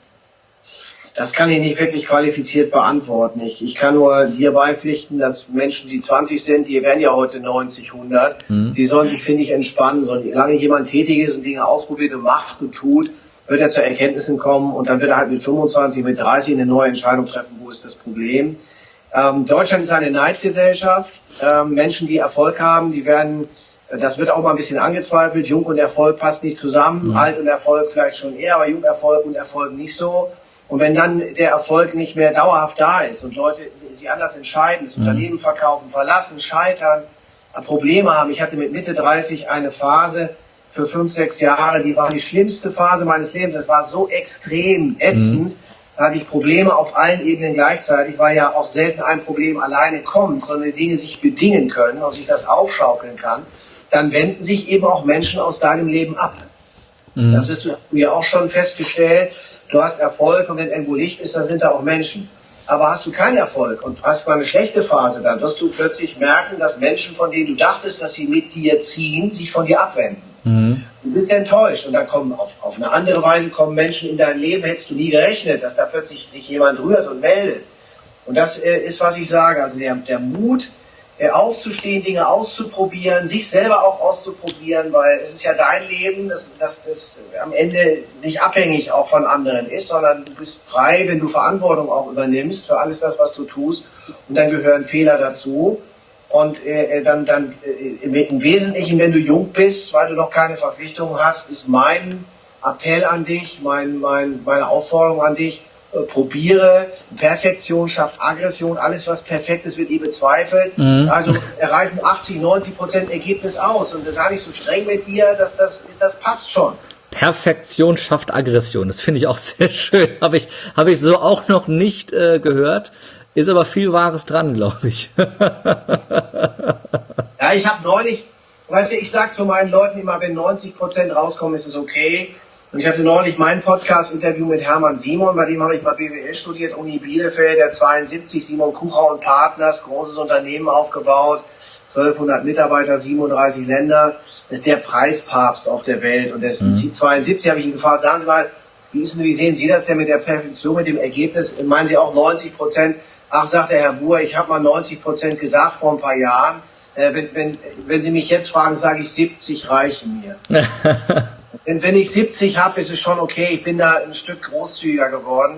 Das kann ich nicht wirklich qualifiziert beantworten. Ich, ich kann nur dir beipflichten, dass Menschen, die zwanzig sind, die werden ja heute neunzig, hundert, mhm. die sollen sich, finde ich, entspannen. Solange jemand tätig ist und Dinge ausprobiert und macht und tut, wird er zu Erkenntnissen kommen und dann wird er halt mit fünfundzwanzig, mit dreißig eine neue Entscheidung treffen, wo ist das Problem. Ähm, Deutschland ist eine Neidgesellschaft. Ähm, Menschen, die Erfolg haben, die werden, das wird auch mal ein bisschen angezweifelt, Jung und Erfolg passt nicht zusammen, mhm. Alt und Erfolg vielleicht schon eher, aber Jungerfolg und Erfolg nicht so. Und wenn dann der Erfolg nicht mehr dauerhaft da ist und Leute sich anders entscheiden, das Unternehmen verkaufen, verlassen, scheitern, Probleme haben. Ich hatte mit Mitte dreißig eine Phase für fünf, sechs Jahre, die war die schlimmste Phase meines Lebens. Das war so extrem ätzend. Mhm. Da hatte ich Probleme auf allen Ebenen gleichzeitig, weil ja auch selten ein Problem alleine kommt, sondern Dinge sich bedingen können und sich das aufschaukeln kann. Dann wenden sich eben auch Menschen aus deinem Leben ab. Mhm. Das wirst du ja auch schon festgestellt. Du hast Erfolg und wenn irgendwo Licht ist, dann sind da auch Menschen. Aber hast du keinen Erfolg und hast mal eine schlechte Phase, dann wirst du plötzlich merken, dass Menschen, von denen du dachtest, dass sie mit dir ziehen, sich von dir abwenden. Mhm. Du bist enttäuscht und dann kommen auf, auf eine andere Weise kommen Menschen in dein Leben, hättest du nie gerechnet, dass da plötzlich sich jemand rührt und meldet. Und das äh, ist, was ich sage, also der, der Mut, aufzustehen, Dinge auszuprobieren, sich selber auch auszuprobieren, weil es ist ja dein Leben, dass das, das am Ende nicht abhängig auch von anderen ist, sondern du bist frei, wenn du Verantwortung auch übernimmst für alles das, was du tust, und dann gehören Fehler dazu und äh, dann, dann äh, im Wesentlichen, wenn du jung bist, weil du noch keine Verpflichtungen hast, ist mein Appell an dich, mein, mein, meine Aufforderung an dich, probiere, Perfektion schafft Aggression, alles was perfekt ist, wird eh bezweifelt. Mhm. Also erreichen achtzig, neunzig Prozent Ergebnis aus und das ist gar nicht so streng mit dir, dass das, das passt schon. Perfektion schafft Aggression, das finde ich auch sehr schön, habe ich, habe ich so auch noch nicht äh, gehört, ist aber viel Wahres dran, glaube ich. Ja, ich habe neulich, weißt du, ich sage zu meinen Leuten immer, wenn neunzig Prozent rauskommen, ist es okay. Und ich hatte neulich mein Podcast-Interview mit Hermann Simon, bei dem habe ich mal B W L studiert, Uni Bielefeld, der zweiundsiebzig, Simon Kuchau und Partners, großes Unternehmen aufgebaut, zwölfhundert Mitarbeiter, siebenunddreißig Länder, ist der Preispapst auf der Welt. Und das mhm. zweiundsiebzig habe ich ihn gefragt, sagen Sie mal, wie ist denn, wie sehen Sie das denn mit der Perfektion, mit dem Ergebnis? Meinen Sie auch neunzig Prozent? Ach, sagt der Herr Buhr, ich habe mal neunzig Prozent gesagt vor ein paar Jahren. Äh, wenn, wenn, wenn Sie mich jetzt fragen, sage ich siebzig reichen mir. Denn wenn ich siebzig habe, ist es schon okay. Ich bin da ein Stück großzügiger geworden.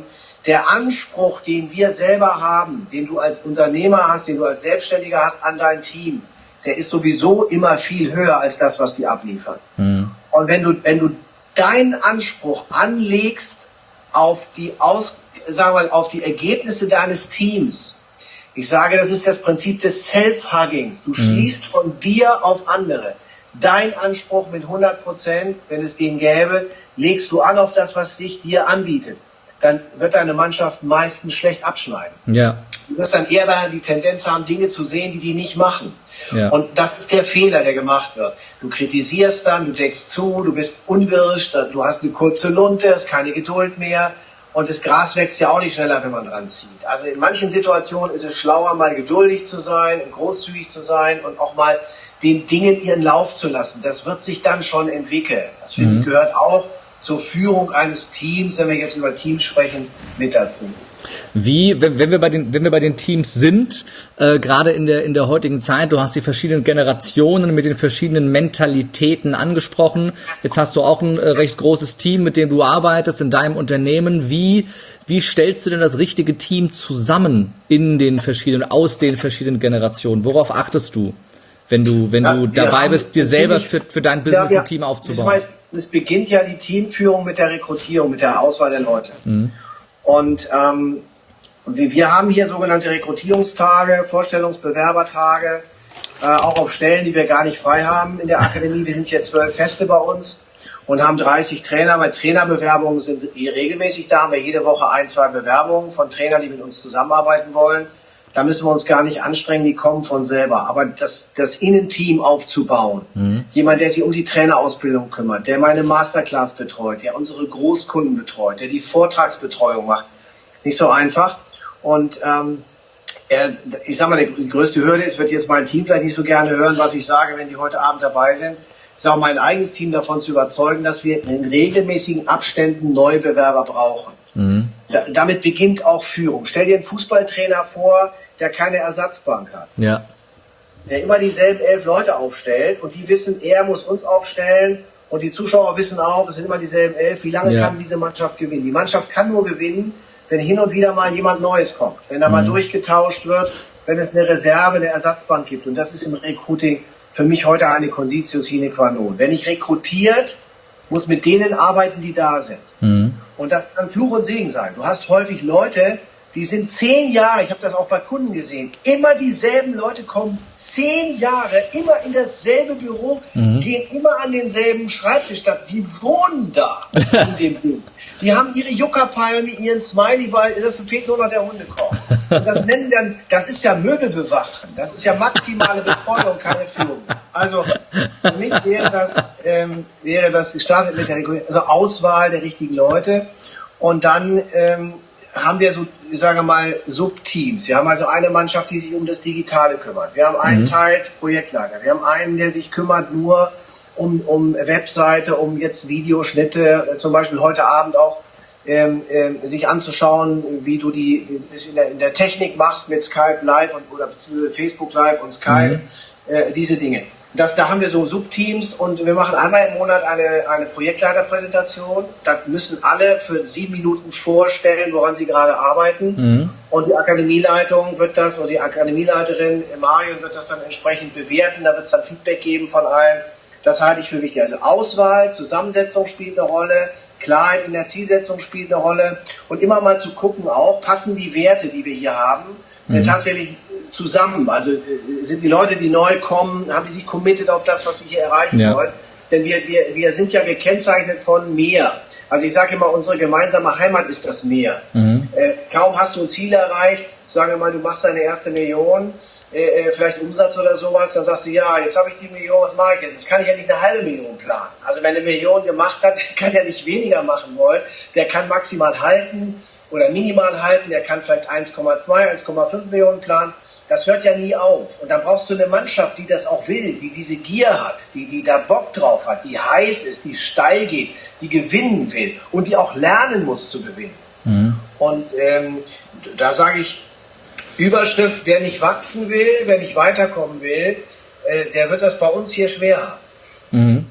der Anspruch, den wir selber haben, den du als Unternehmer hast, den du als Selbstständiger hast an dein Team, der ist sowieso immer viel höher als das, was die abliefern. Mhm. Und wenn du, wenn du deinen Anspruch anlegst auf die Aus, sagen wir, auf die Ergebnisse deines Teams, ich sage, das ist das Prinzip des Self-Huggings. Du mhm. schließt von dir auf andere. Dein Anspruch mit hundert Prozent, wenn es den gäbe, legst du an auf das, was sich dir anbietet. Dann wird deine Mannschaft meistens schlecht abschneiden. Ja. Du wirst dann eher da die Tendenz haben, Dinge zu sehen, die die nicht machen. Ja. Und das ist der Fehler, der gemacht wird. Du kritisierst dann, du deckst zu, du bist unwirsch, du hast eine kurze Lunte, hast keine Geduld mehr. Und das Gras wächst ja auch nicht schneller, wenn man dran zieht. Also in manchen Situationen ist es schlauer, mal geduldig zu sein, großzügig zu sein und auch mal den Dingen ihren Lauf zu lassen. Das wird sich dann schon entwickeln. Das finde ich gehört auch zur Führung eines Teams, wenn wir jetzt über Teams sprechen, mit dazu. Wie, wenn, wenn wir bei den, wenn wir bei den Teams sind, äh, gerade in der in der heutigen Zeit, du hast die verschiedenen Generationen mit den verschiedenen Mentalitäten angesprochen. Jetzt hast du auch ein äh, recht großes Team, mit dem du arbeitest in deinem Unternehmen. Wie wie stellst du denn das richtige Team zusammen in den verschiedenen, aus den verschiedenen Generationen? Worauf achtest du, wenn du wenn ja, du dabei bist, dir selber für für dein Business ja, ein Team aufzubauen? Das heißt, es beginnt ja die Teamführung mit der Rekrutierung, mit der Auswahl der Leute. Mhm. Und ähm, wir, wir haben hier sogenannte Rekrutierungstage, Vorstellungsbewerbertage, äh, auch auf Stellen, die wir gar nicht frei haben in der Akademie. Wir sind hier zwölf Feste bei uns und haben dreißig Trainer, weil Trainerbewerbungen sind regelmäßig da. Haben wir jede Woche ein, zwei Bewerbungen von Trainern, die mit uns zusammenarbeiten wollen. Da müssen wir uns gar nicht anstrengen, die kommen von selber. Aber das, das Innenteam aufzubauen, mhm. jemand, der sich um die Trainerausbildung kümmert, der meine Masterclass betreut, der unsere Großkunden betreut, der die Vortragsbetreuung macht, nicht so einfach. Und ähm, er, ich sag mal, die größte Hürde ist, wird jetzt mein Team vielleicht nicht so gerne hören, was ich sage, wenn die heute Abend dabei sind. Ich auch mein eigenes Team davon zu überzeugen, dass wir in regelmäßigen Abständen Neubewerber brauchen. Mhm. Da, damit beginnt auch Führung. Stell dir einen Fußballtrainer vor, der keine Ersatzbank hat. Ja. Der immer dieselben elf Leute aufstellt und die wissen, er muss uns aufstellen und die Zuschauer wissen auch, es sind immer dieselben elf. Wie lange ja. kann diese Mannschaft gewinnen? Die Mannschaft kann nur gewinnen, wenn hin und wieder mal jemand Neues kommt, wenn da mhm. mal durchgetauscht wird, wenn es eine Reserve, eine Ersatzbank gibt. Und das ist im Recruiting für mich heute eine Conditio sine qua non. Wenn ich rekrutiert, muss mit denen arbeiten, die da sind. Mhm. Und das kann Fluch und Segen sein. Du hast häufig Leute, die sind zehn Jahre, ich habe das auch bei Kunden gesehen, immer dieselben Leute kommen zehn Jahre, immer in dasselbe Büro, mhm. gehen immer an denselben Schreibtisch, die wohnen da in dem Büro. Die haben ihre Juckerpalme, ihren Smiley-Ball, das fehlt nur noch der Hundekorb. Und das nennen dann, das ist ja Möbelbewachen, das ist ja maximale Betreuung, keine Führung. Also für mich wäre das, ähm, wäre das gestartet mit der also Auswahl der richtigen Leute und dann ähm, haben wir so, ich sage mal, Subteams. Wir haben also eine Mannschaft, die sich um das Digitale kümmert. Wir haben einen mhm. Teil Projektleiter. Wir haben einen, der sich kümmert nur um, um Webseite, um jetzt Videoschnitte, zum Beispiel heute Abend auch ähm, ähm, sich anzuschauen, wie du die, das in der, in der Technik machst mit Skype Live und, oder beziehungsweise Facebook Live und Skype, mhm. äh, diese Dinge. Das, da haben wir so Subteams und wir machen einmal im Monat eine, eine Projektleiterpräsentation. Da müssen alle für sieben Minuten vorstellen, woran sie gerade arbeiten. Mhm. Und die Akademieleitung wird das, oder die Akademieleiterin Marion wird das dann entsprechend bewerten. Da wird es dann Feedback geben von allen. Das halte ich für wichtig. Also Auswahl, Zusammensetzung spielt eine Rolle. Klarheit in der Zielsetzung spielt eine Rolle. Und immer mal zu gucken auch, passen die Werte, die wir hier haben, mhm. tatsächlich zusammen. Also sind die Leute, die neu kommen, haben die sich committed auf das, was wir hier erreichen ja. wollen. Denn wir, wir, wir sind ja gekennzeichnet von Meer. Also ich sage immer, unsere gemeinsame Heimat ist das Meer. Mhm. Äh, kaum hast du ein Ziel erreicht, sagen wir mal, du machst deine erste Million, äh, vielleicht Umsatz oder sowas, dann sagst du, ja, jetzt habe ich die Million, was mache ich jetzt? Jetzt kann ich ja nicht eine halbe Million planen. Also wer eine Million gemacht hat, der kann ja nicht weniger machen wollen, der kann maximal halten oder minimal halten, der kann vielleicht eins Komma zwei, eins Komma fünf Millionen planen. Das hört ja nie auf. Und dann brauchst du eine Mannschaft, die das auch will, die diese Gier hat, die, die da Bock drauf hat, die heiß ist, die steil geht, die gewinnen will und die auch lernen muss zu gewinnen. Mhm. Und ähm, da sage ich, Überschrift, wer nicht wachsen will, wer nicht weiterkommen will, äh, der wird das bei uns hier schwer haben. Mhm.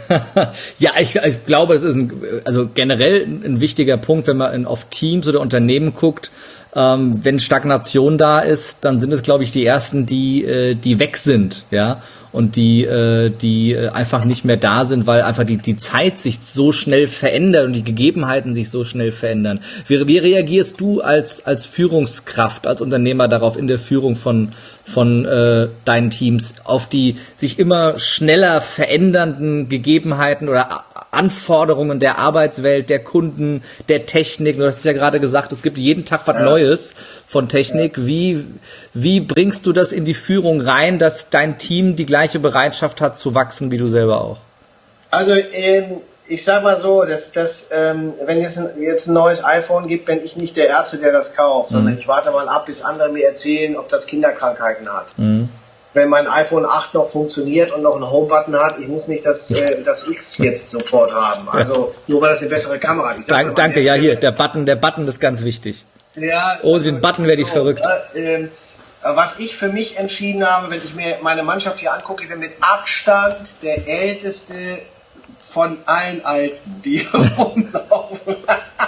Ja, ich, ich glaube, es ist ein, also generell ein wichtiger Punkt, wenn man in, auf Teams oder Unternehmen guckt. Ähm, wenn Stagnation da ist, dann sind es, glaube ich, die ersten, die äh, die weg sind, ja, und die äh, die äh, einfach nicht mehr da sind, weil einfach die die Zeit sich so schnell verändert und die Gegebenheiten sich so schnell verändern. Wie, wie reagierst du als als Führungskraft, als Unternehmer darauf in der Führung von von äh, deinen Teams auf die sich immer schneller verändernden Gegebenheiten oder Anforderungen der Arbeitswelt, der Kunden, der Technik? Du hast es ja gerade gesagt, es gibt jeden Tag was Neues von Technik. Wie, wie bringst du das in die Führung rein, dass dein Team die gleiche Bereitschaft hat zu wachsen wie du selber auch? Also ähm, ich sag mal so, dass, dass ähm, wenn es ein, jetzt ein neues iPhone gibt, bin ich nicht der Erste, der das kauft, mhm. sondern ich warte mal ab, bis andere mir erzählen, ob das Kinderkrankheiten hat. Mhm. Wenn mein iPhone acht noch funktioniert und noch einen Home-Button hat, ich muss nicht das, äh, das X jetzt sofort haben. Also nur weil das eine bessere Kamera hat. Ich sag, Dank, danke, ja hier, der Button, der Button ist ganz wichtig. Ja, ohne den Button werde ich so, verrückt. Äh, äh, was ich für mich entschieden habe, wenn ich mir meine Mannschaft hier angucke, ich bin mit Abstand der älteste von allen Alten, die rumlaufen.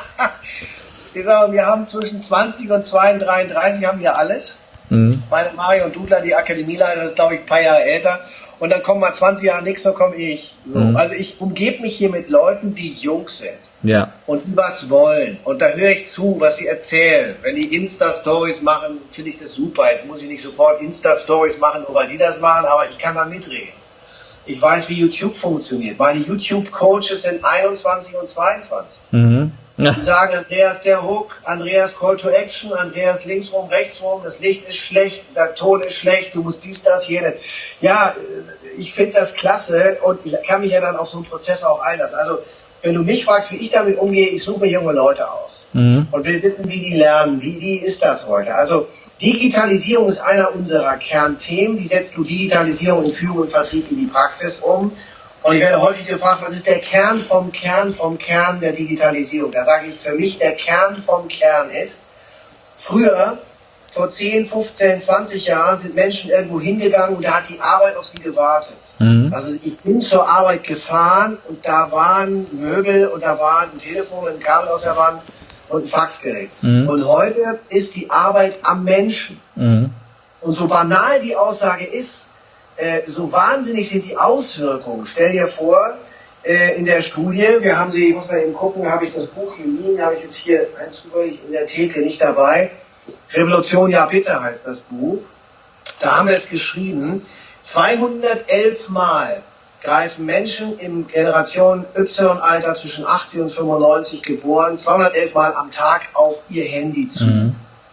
Ich sage, wir haben zwischen zwanzig und zweiunddreißig haben wir alles. Mhm. Meine Mario Dudler, die Akademieleiter, ist glaube ich ein paar Jahre älter. Und dann kommen mal zwanzig Jahre nichts, dann komme ich. So. Mhm. Also ich umgebe mich hier mit Leuten, die jung sind. Ja. Und die was wollen. Und da höre ich zu, was sie erzählen. Wenn die Insta-Stories machen, finde ich das super. Jetzt muss ich nicht sofort Insta-Stories machen, nur weil die das machen, aber ich kann da mitreden. Ich weiß, wie YouTube funktioniert. Meine YouTube-Coaches sind einundzwanzig und zweiundzwanzig. Mhm. Ja. Die sagen, Andreas der Hook, Andreas Call to Action, Andreas linksrum, rechtsrum, das Licht ist schlecht, der Ton ist schlecht, du musst dies, das, jenes. Ja, ich finde das klasse und ich kann mich ja dann auf so einen Prozess auch einlassen. Also, wenn du mich fragst, wie ich damit umgehe, ich suche mir junge Leute aus mhm. und will wissen, wie die lernen. Wie, wie ist das heute? Also, Digitalisierung ist einer unserer Kernthemen. Wie setzt du Digitalisierung in Führung und Vertrieb in die Praxis um? Und ich werde häufig gefragt, was ist der Kern vom Kern vom Kern der Digitalisierung? Da sage ich, für mich der Kern vom Kern ist, früher, vor zehn, fünfzehn, zwanzig Jahren sind Menschen irgendwo hingegangen und da hat die Arbeit auf sie gewartet. Mhm. Also ich bin zur Arbeit gefahren und da waren Möbel und da war ein Telefon, ein Kabel aus der Wand und ein Faxgerät. Mhm. Und heute ist die Arbeit am Menschen. Mhm. Und so banal die Aussage ist, Äh, so wahnsinnig sind die Auswirkungen. Stell dir vor, äh, in der Studie, wir haben sie, ich muss mal eben gucken, habe ich das Buch hier liegen, habe ich jetzt hier eins zufällig in der Theke nicht dabei. Revolution, ja bitte heißt das Buch. Da haben wir es geschrieben, zweihundertelf Mal greifen Menschen im Generation Y-Alter zwischen achtzig und fünfundneunzig geboren, zweihundertelf Mal am Tag auf ihr Handy zu. Mhm.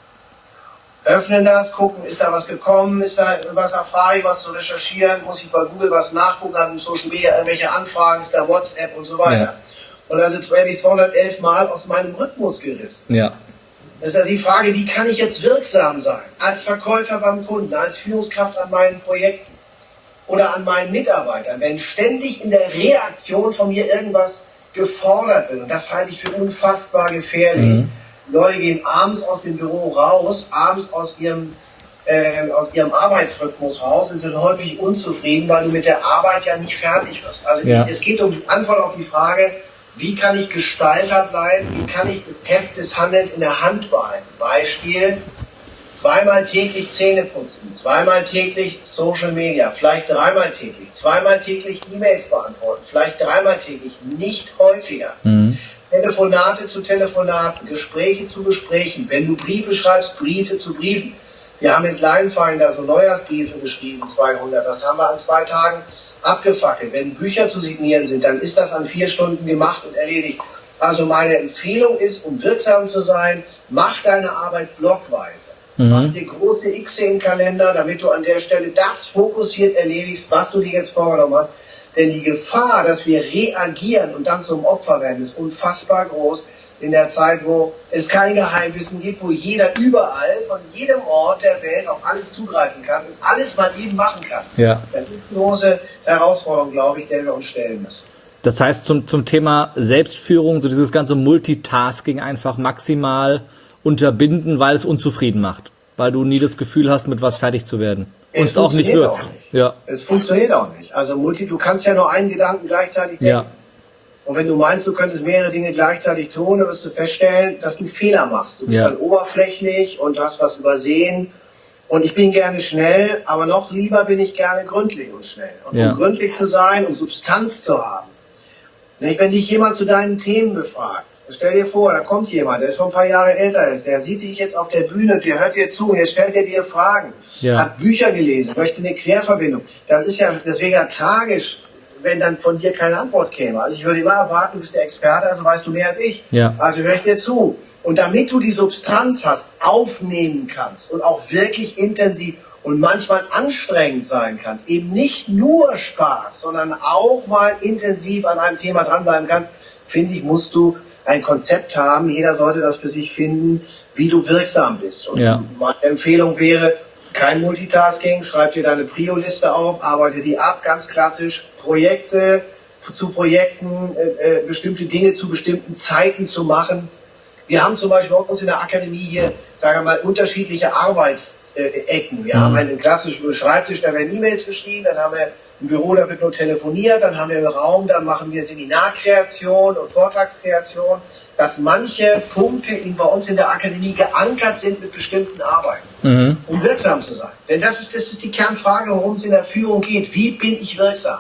Öffnen das, gucken, ist da was gekommen, ist da was erfahre ich, was zu recherchieren, muss ich bei Google was nachgucken, habe im Social Media irgendwelche Anfragen, ist da WhatsApp und so weiter. Ja. Und da sind zweihundertelf Mal aus meinem Rhythmus gerissen. Ja. Das ist ja die Frage, wie kann ich jetzt wirksam sein? Als Verkäufer beim Kunden, als Führungskraft an meinen Projekten oder an meinen Mitarbeitern, wenn ständig in der Reaktion von mir irgendwas gefordert wird. Und das halte ich für unfassbar gefährlich. Mhm. Leute gehen abends aus dem Büro raus, abends aus ihrem, äh, aus ihrem Arbeitsrhythmus raus und sind häufig unzufrieden, weil du mit der Arbeit ja nicht fertig wirst. Also ja. Es geht um die Antwort auf die Frage, wie kann ich Gestalter bleiben, wie kann ich das Heft des Handelns in der Hand behalten. Beispiel, zweimal täglich Zähne putzen, zweimal täglich Social Media, vielleicht dreimal täglich, zweimal täglich E-Mails beantworten, vielleicht dreimal täglich, nicht häufiger. Mhm. Telefonate zu Telefonaten, Gespräche zu Gesprächen. Wenn du Briefe schreibst, Briefe zu Briefen. Wir haben jetzt Leinfinder so Neujahrsbriefe geschrieben, zweihundert. Das haben wir an zwei Tagen abgefackelt. Wenn Bücher zu signieren sind, dann ist das an vier Stunden gemacht und erledigt. Also meine Empfehlung ist, um wirksam zu sein, mach deine Arbeit blockweise. Mhm. Mach dir große X im Kalender, damit du an der Stelle das fokussiert erledigst, was du dir jetzt vorgenommen hast. Denn die Gefahr, dass wir reagieren und dann zum Opfer werden, ist unfassbar groß in der Zeit, wo es kein Geheimwissen gibt, wo jeder überall, von jedem Ort der Welt auf alles zugreifen kann und alles mal eben machen kann. Ja. Das ist eine große Herausforderung, glaube ich, der wir uns stellen müssen. Das heißt, zum, zum Thema Selbstführung, so dieses ganze Multitasking einfach maximal unterbinden, weil es unzufrieden macht, weil du nie das Gefühl hast, mit was fertig zu werden. Und es auch nicht wirst. Auch nicht. Ja. Es funktioniert auch nicht. Also multi, du kannst ja nur einen Gedanken gleichzeitig denken. Ja. Und wenn du meinst, du könntest mehrere Dinge gleichzeitig tun, dann wirst du feststellen, dass du Fehler machst. Du bist Ja. dann oberflächlich und hast was übersehen. Und ich bin gerne schnell, aber noch lieber bin ich gerne gründlich und schnell. Und Ja. um gründlich zu sein und Substanz zu haben. Nicht, wenn dich jemand zu deinen Themen befragt, stell dir vor, da kommt jemand, der ist schon ein paar Jahre älter ist, der sieht dich jetzt auf der Bühne und der hört dir zu und jetzt stellt er dir Fragen, Ja. hat Bücher gelesen, möchte eine Querverbindung. Das ist ja deswegen ja tragisch, wenn dann von dir keine Antwort käme. Also ich würde immer erwarten, du bist der Experte, also weißt du mehr als ich. Ja. Also hör ich dir zu. Und damit du die Substanz hast, aufnehmen kannst und auch wirklich intensiv und manchmal anstrengend sein kannst, eben nicht nur Spaß, sondern auch mal intensiv an einem Thema dranbleiben kannst, finde ich, musst du ein Konzept haben. Jeder sollte das für sich finden, wie du wirksam bist. Und Ja. meine Empfehlung wäre, kein Multitasking, schreib dir deine Prio-Liste auf, arbeite die ab, ganz klassisch, Projekte zu Projekten, äh, äh, bestimmte Dinge zu bestimmten Zeiten zu machen. Wir haben zum Beispiel bei uns in der Akademie hier, sagen wir mal, unterschiedliche Arbeitsecken. Wir Mhm. haben einen klassischen Schreibtisch, da werden E-Mails geschrieben, dann haben wir ein Büro, da wird nur telefoniert, dann haben wir einen Raum, da machen wir Seminarkreation und Vortragskreation, dass manche Punkte in, bei uns in der Akademie geankert sind mit bestimmten Arbeiten, Mhm. um wirksam zu sein. Denn das ist, das ist die Kernfrage, worum es in der Führung geht. Wie bin ich wirksam?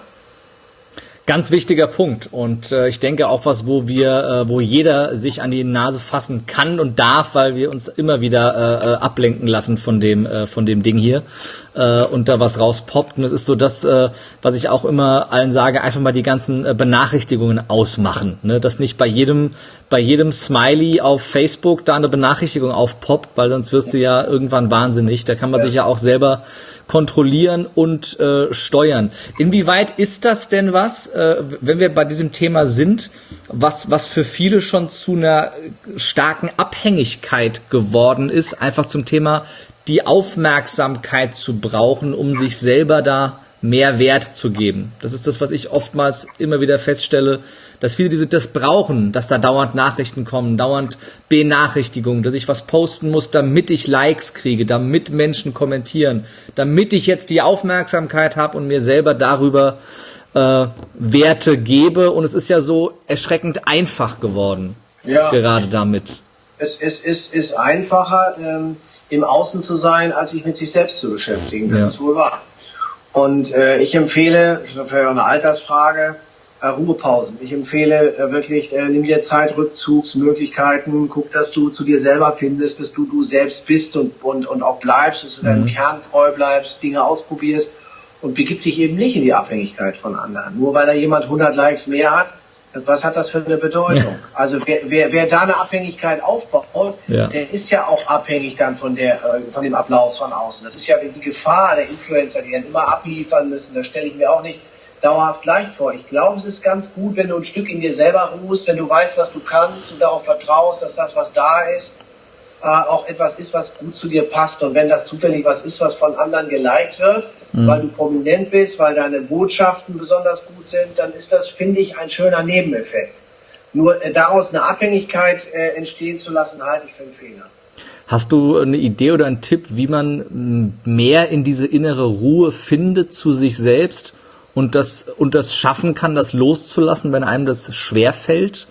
Ganz wichtiger Punkt und äh, ich denke auch was, wo wir, äh, wo jeder sich an die Nase fassen kann und darf, weil wir uns immer wieder äh, ablenken lassen von dem, äh, von dem Ding hier äh, und da was rauspoppt. Und es ist so das, äh, was ich auch immer allen sage, einfach mal die ganzen äh, Benachrichtigungen ausmachen, ne? Dass nicht bei jedem, bei jedem Smiley auf Facebook da eine Benachrichtigung aufpoppt, weil sonst wirst du ja irgendwann wahnsinnig. Da kann man Ja. sich ja auch selber kontrollieren und äh, steuern. Inwieweit ist das denn was, äh, wenn wir bei diesem Thema sind, was was für viele schon zu einer starken Abhängigkeit geworden ist, einfach zum Thema die Aufmerksamkeit zu brauchen, um sich selber da mehr Wert zu geben. Das ist das, was ich oftmals immer wieder feststelle, dass viele diese das brauchen, dass da dauernd Nachrichten kommen, dauernd Benachrichtigungen, dass ich was posten muss, damit ich Likes kriege, damit Menschen kommentieren, damit ich jetzt die Aufmerksamkeit habe und mir selber darüber äh, Werte gebe. Und es ist ja so erschreckend einfach geworden, Ja. gerade damit. Es, es, es ist einfacher, ähm, im Außen zu sein, als sich mit sich selbst zu beschäftigen. Das Ja. ist wohl wahr. Und äh, ich empfehle, das ist vielleicht auch eine Altersfrage, äh, Ruhepausen. Ich empfehle äh, wirklich, äh, nimm dir Zeit, Rückzugsmöglichkeiten, guck, dass du zu dir selber findest, dass du du selbst bist und, und, und auch bleibst, dass du deinem Mhm. Kern treu bleibst, Dinge ausprobierst und begib dich eben nicht in die Abhängigkeit von anderen. Nur weil da jemand hundert Likes mehr hat, was hat das für eine Bedeutung? Ja. Also wer, wer, wer da eine Abhängigkeit aufbaut, Ja. der ist ja auch abhängig dann von der äh, von dem Applaus von außen. Das ist ja die Gefahr der Influencer, die dann immer abliefern müssen. Das stelle ich mir auch nicht dauerhaft leicht vor. Ich glaube, es ist ganz gut, wenn du ein Stück in dir selber ruhst, wenn du weißt, was du kannst und darauf vertraust, dass das, was da ist, äh, auch etwas ist, was gut zu dir passt. Und wenn das zufällig was ist, was von anderen geliked wird, Mhm. weil du prominent bist, weil deine Botschaften besonders gut sind, dann ist das, finde ich, ein schöner Nebeneffekt. Nur äh, daraus eine Abhängigkeit äh, entstehen zu lassen, halte ich für einen Fehler. Hast du eine Idee oder einen Tipp, wie man m, mehr in diese innere Ruhe findet zu sich selbst und das, und das schaffen kann, das loszulassen, wenn einem das schwerfällt?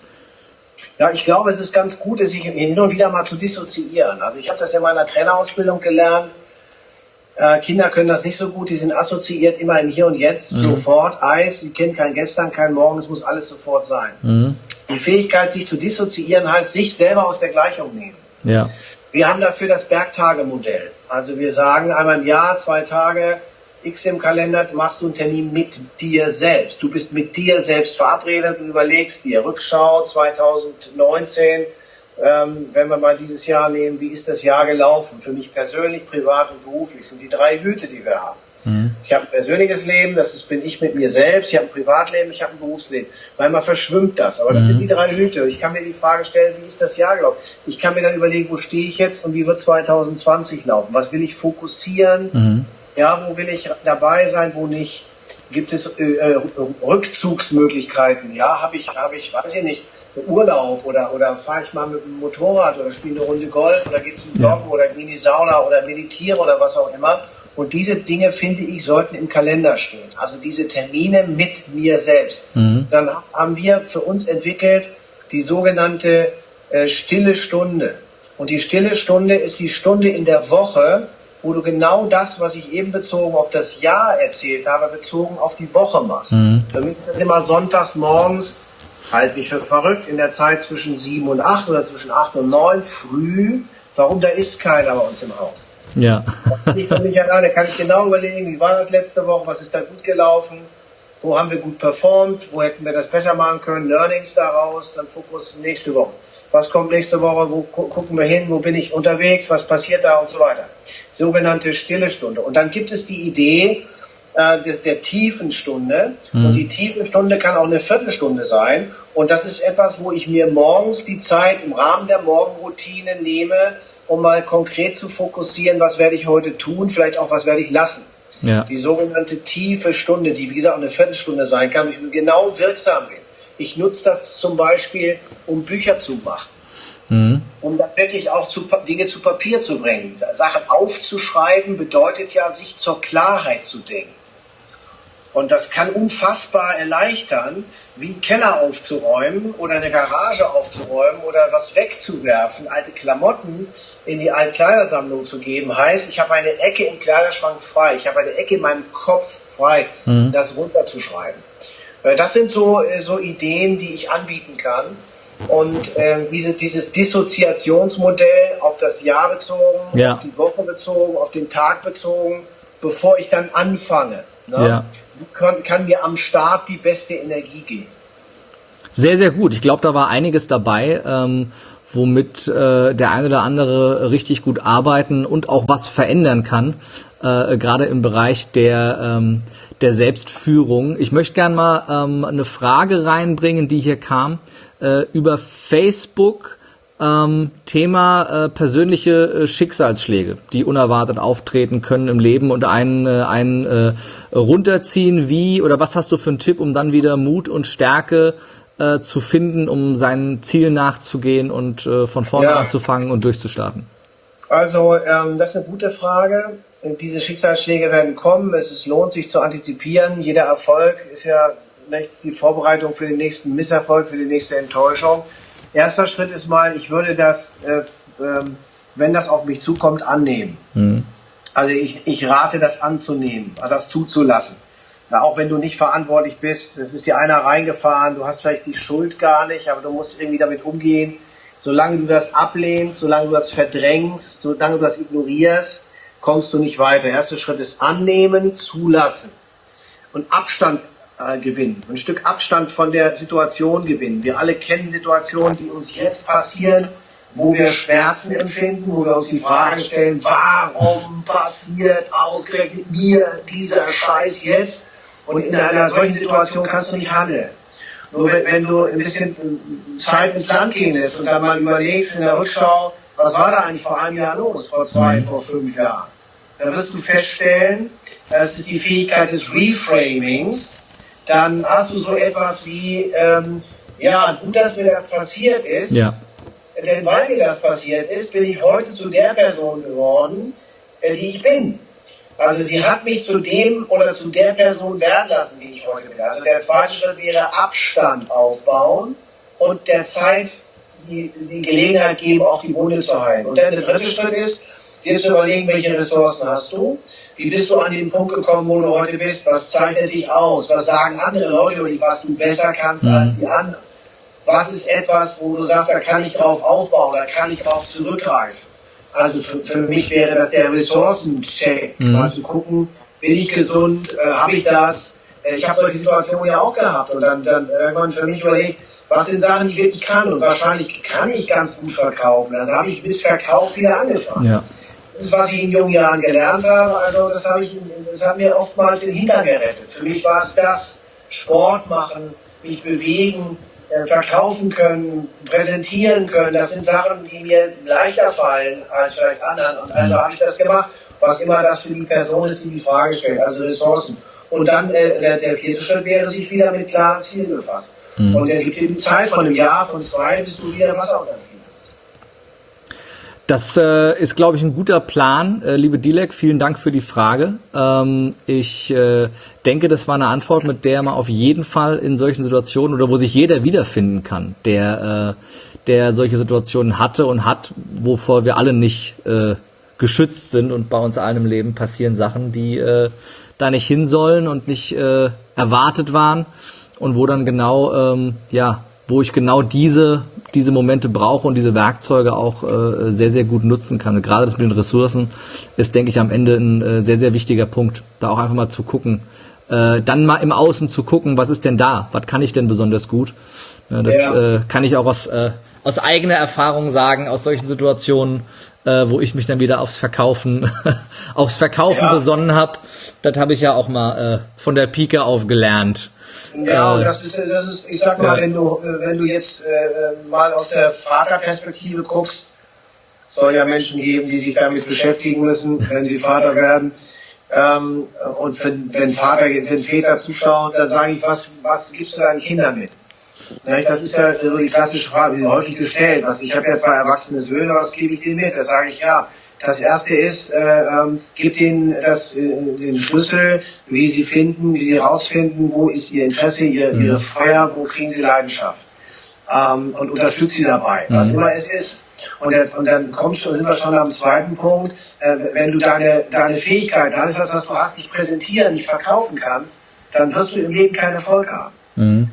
Ja, ich glaube, es ist ganz gut, sich hin und wieder mal zu dissoziieren. Also ich habe das in meiner Trainerausbildung gelernt. Äh, Kinder können das nicht so gut, die sind assoziiert immer im Hier und Jetzt, Mhm. sofort, Eis, sie kennen kein Gestern, kein Morgen, es muss alles sofort sein. Mhm. Die Fähigkeit, sich zu dissoziieren, heißt, sich selber aus der Gleichung nehmen. Ja. Wir haben dafür das Bergtagemodell. Also wir sagen einmal im Jahr, zwei Tage, X im Kalender, machst du einen Termin mit dir selbst. Du bist mit dir selbst verabredet und überlegst dir, Rückschau zweitausendneunzehn, ähm, wenn wir mal dieses Jahr nehmen, wie ist das Jahr gelaufen? Für mich persönlich, privat und beruflich sind die drei Hüte, die wir haben. Mhm. Ich habe ein persönliches Leben, das ist, bin ich mit mir selbst, ich habe ein Privatleben, ich habe ein Berufsleben. Manchmal verschwimmt das, aber das Mhm. sind die drei Hüte. Ich kann mir die Frage stellen, wie ist das Jahr gelaufen? Ich kann mir dann überlegen, wo stehe ich jetzt und wie wird zweitausendzwanzig laufen? Was will ich fokussieren? Mhm. Ja, wo will ich dabei sein, wo nicht? Gibt es äh, Rückzugsmöglichkeiten? Ja, habe ich, habe ich, weiß ich nicht, Urlaub oder oder fahre ich mal mit dem Motorrad oder spiele eine Runde Golf oder geht's zum Joggen oder in die Sauna oder meditiere oder was auch immer. Und diese Dinge, finde ich, sollten im Kalender stehen. Also diese Termine mit mir selbst. Mhm. Dann haben wir für uns entwickelt die sogenannte äh, stille Stunde. Und die stille Stunde ist die Stunde in der Woche, wo du genau das, was ich eben bezogen auf das Jahr erzählt habe, bezogen auf die Woche machst. Mhm. Für mich ist das immer sonntags morgens, halt mich für verrückt, in der Zeit zwischen sieben und acht oder zwischen acht und neun früh. Warum? Da ist keiner bei uns im Haus. Ja. Ich für mich alleine kann ich genau überlegen, wie war das letzte Woche, was ist da gut gelaufen, wo haben wir gut performt, wo hätten wir das besser machen können, Learnings daraus, dann Fokus nächste Woche. Was kommt nächste Woche, wo gu- gucken wir hin, wo bin ich unterwegs, was passiert da und so weiter. Sogenannte stille Stunde. Und dann gibt es die Idee äh, des, der tiefen Stunde. Mhm. Und die tiefe Stunde kann auch eine Viertelstunde sein. Und das ist etwas, wo ich mir morgens die Zeit im Rahmen der Morgenroutine nehme, um mal konkret zu fokussieren, was werde ich heute tun, vielleicht auch, was werde ich lassen. Ja. Die sogenannte tiefe Stunde, die wie gesagt eine Viertelstunde sein kann, ich genau wirksam bin. Ich nutze das zum Beispiel, um Bücher zu machen, mhm. um dann wirklich auch zu, Dinge zu Papier zu bringen. Sachen aufzuschreiben bedeutet ja, sich zur Klarheit zu denken. Und das kann unfassbar erleichtern, wie einen Keller aufzuräumen oder eine Garage aufzuräumen oder was wegzuwerfen, alte Klamotten in die Altkleidersammlung zu geben. Heißt, ich habe eine Ecke im Kleiderschrank frei, ich habe eine Ecke in meinem Kopf frei, mhm. das runterzuschreiben. Das sind so, so Ideen, die ich anbieten kann. Und äh, diese, dieses Dissoziationsmodell auf das Jahr bezogen, ja. auf die Woche bezogen, auf den Tag bezogen, bevor ich dann anfange. Ne? Ja. Kann, kann mir am Start die beste Energie geben. Sehr, sehr gut. Ich glaube, da war einiges dabei, ähm, womit äh, der ein oder andere richtig gut arbeiten und auch was verändern kann, äh, gerade im Bereich der ähm, der Selbstführung. Ich möchte gern mal ähm, eine Frage reinbringen, die hier kam äh, über Facebook. Ähm, Thema äh, persönliche äh, Schicksalsschläge, die unerwartet auftreten können im Leben und einen, äh, einen äh, runterziehen. Wie oder was hast du für einen Tipp, um dann wieder Mut und Stärke äh, zu finden, um seinen Zielen nachzugehen und äh, von vorne ja. anzufangen und durchzustarten? Also ähm, das ist eine gute Frage. Diese Schicksalsschläge werden kommen. Es ist, lohnt sich zu antizipieren. Jeder Erfolg ist ja nicht die Vorbereitung für den nächsten Misserfolg, für die nächste Enttäuschung. Erster Schritt ist mal, ich würde das, äh, äh, wenn das auf mich zukommt, annehmen. Mhm. Also ich, ich rate das anzunehmen, das zuzulassen. Ja, auch wenn du nicht verantwortlich bist, es ist dir einer reingefahren, du hast vielleicht die Schuld gar nicht, aber du musst irgendwie damit umgehen. Solange du das ablehnst, solange du das verdrängst, solange du das ignorierst, kommst du nicht weiter. Der erste Schritt ist annehmen, zulassen und Abstand äh, gewinnen. Ein Stück Abstand von der Situation gewinnen. Wir alle kennen Situationen, die uns jetzt passieren, wo wir Schmerzen empfinden, wo wir uns die Frage stellen, warum passiert ausgerechnet mir dieser Scheiß jetzt? Und in einer solchen Situation kannst du nicht handeln. Nur wenn, wenn du ein bisschen Zeit ins Land gehen lässt und dann mal überlegst in der Rückschau, was war da eigentlich vor einem Jahr los, vor zwei, vor fünf Jahren? Dann wirst du feststellen, das ist die Fähigkeit des Reframings. Dann hast du so etwas wie, ähm, ja, gut, dass mir das passiert ist. Ja. Denn weil mir das passiert ist, bin ich heute zu der Person geworden, die ich bin. Also sie hat mich zu dem oder zu der Person werden lassen, die ich heute bin. Also der zweite Schritt wäre Abstand aufbauen und der Zeit die, die Gelegenheit geben, auch die Wunde zu heilen. Und dann der dritte Schritt ist, dir zu überlegen, welche Ressourcen hast du? Wie bist du an den Punkt gekommen, wo du heute bist? Was zeichnet dich aus? Was sagen andere Leute über dich, was du besser kannst mhm. als die anderen? Was ist etwas, wo du sagst, da kann ich drauf aufbauen, da kann ich drauf zurückgreifen? Also für, für mich wäre das der Ressourcencheck. Mhm. Also gucken, bin ich gesund, äh, habe ich das? Äh, ich habe solche Situationen ja auch gehabt und dann, dann irgendwann für mich überlegt, was sind Sachen, die ich wirklich kann? Und wahrscheinlich kann ich ganz gut verkaufen. Also habe ich mit Verkauf wieder angefangen. Ja. Das ist, was ich in jungen Jahren gelernt habe. Also das, habe ich, das hat mir oftmals den Hintern gerettet. Für mich war es das, Sport machen, mich bewegen, verkaufen können, präsentieren können. Das sind Sachen, die mir leichter fallen als vielleicht anderen. Und also habe ich das gemacht, was immer das für die Person ist, die die Frage stellt, also Ressourcen. Und dann äh, der, der vierte Schritt wäre, sich wieder mit klaren Zielen befassen. Mhm. Und dann gibt dir die Zeit von einem Jahr, von zwei, bis du wieder Wasser unter dem Kinn hast. Das äh, ist, glaube ich, ein guter Plan. Äh, liebe Dilek, vielen Dank für die Frage. Ähm, ich äh, denke, das war eine Antwort, mit der man auf jeden Fall in solchen Situationen oder wo sich jeder wiederfinden kann, der äh, der solche Situationen hatte und hat, wovor wir alle nicht äh, geschützt sind, und bei uns allen im Leben passieren Sachen, die äh, da nicht hin sollen und nicht äh, erwartet waren, und wo dann genau, ähm, ja, wo ich genau diese diese Momente brauche und diese Werkzeuge auch äh, sehr, sehr gut nutzen kann. Und gerade das mit den Ressourcen ist, denke ich, am Ende ein äh, sehr, sehr wichtiger Punkt, da auch einfach mal zu gucken, äh, dann mal im Außen zu gucken, was ist denn da, was kann ich denn besonders gut. Ja, das ja. äh, kann ich auch aus äh, aus eigener Erfahrung sagen, aus solchen Situationen, äh, wo ich mich dann wieder aufs Verkaufen aufs Verkaufen ja. besonnen habe. Das habe ich ja auch mal äh, von der Pike auf gelernt. Ja, und das ist, das ist, ich sag mal, ja. wenn du, wenn du jetzt äh, mal aus der Vaterperspektive guckst, es soll ja Menschen geben, die sich damit beschäftigen müssen, wenn sie Vater werden. Ähm, und wenn, wenn Vater, wenn Väter zuschauen, da sage ich, was, was gibst du deinen Kindern mit? Ja, das ist ja so die klassische Frage, die häufig gestellt. Also ich habe ja zwei erwachsene Söhne, was gebe ich denen mit? Da sage ich, ja. Das erste ist, äh, ähm, gib ihnen das, äh, den Schlüssel, wie sie finden, wie sie herausfinden, wo ist ihr Interesse, ihr, mhm. ihre Feuer, wo kriegen sie Leidenschaft. Ähm, und unterstützt sie dabei, mhm. was immer es ist. Und, der, und dann kommt schon, sind wir schon am zweiten Punkt, äh, wenn du deine, deine Fähigkeit, alles das, was du hast, nicht präsentieren, nicht verkaufen kannst, dann wirst du im Leben keinen Erfolg haben. Mhm.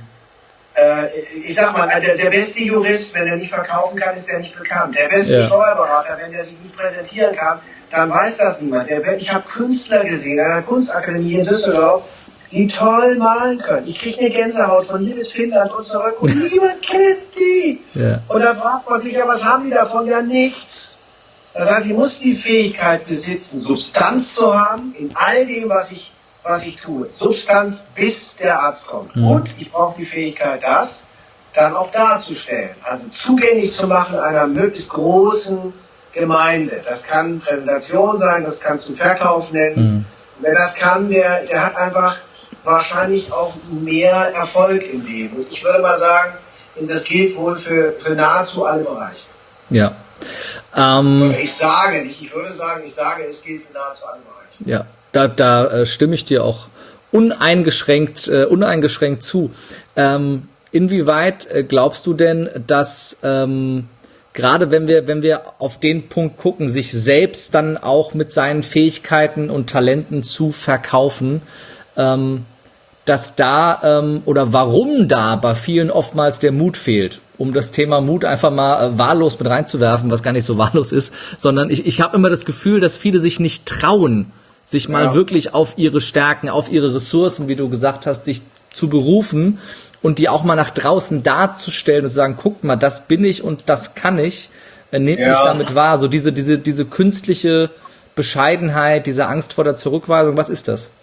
Ich sag mal, der, der beste Jurist, wenn er nicht verkaufen kann, ist er nicht bekannt. Der beste ja. Steuerberater, wenn er sich nicht präsentieren kann, dann weiß das niemand. Der, ich habe Künstler gesehen an der Kunstakademie in Düsseldorf, die toll malen können. Ich kriege eine Gänsehaut von hier bis Finnland und zurück und niemand kennt die. Ja. Und da fragt man sich ja, was haben die davon? Ja, nichts. Das heißt, ich muss die Fähigkeit besitzen, Substanz zu haben in all dem, was ich was ich tue. Substanz, bis der Arzt kommt. Mhm. Und ich brauche die Fähigkeit, das dann auch darzustellen. Also zugänglich zu machen einer möglichst großen Gemeinde. Das kann Präsentation sein, das kannst du Verkauf nennen. Mhm. Wer das kann, der, der hat einfach wahrscheinlich auch mehr Erfolg im Leben. Und ich würde mal sagen, das gilt wohl für, für nahezu alle Bereiche. Ja. Ähm, ich sage nicht, ich würde sagen, ich sage, es gilt für nahezu alle Bereiche. Ja. Da, da äh, stimme ich dir auch uneingeschränkt, äh, uneingeschränkt zu. Ähm, inwieweit äh, glaubst du denn, dass ähm, gerade wenn wir, wenn wir auf den Punkt gucken, sich selbst dann auch mit seinen Fähigkeiten und Talenten zu verkaufen, ähm, dass da ähm, oder warum da bei vielen oftmals der Mut fehlt, um das Thema Mut einfach mal äh, wahllos mit reinzuwerfen, was gar nicht so wahllos ist, sondern ich, ich habe immer das Gefühl, dass viele sich nicht trauen, sich mal ja. wirklich auf ihre Stärken, auf ihre Ressourcen, wie du gesagt hast, sich zu berufen und die auch mal nach draußen darzustellen und zu sagen, guck mal, das bin ich und das kann ich, äh, nehmt ja. mich damit wahr. So diese, diese, diese künstliche Bescheidenheit, diese Angst vor der Zurückweisung, was ist das?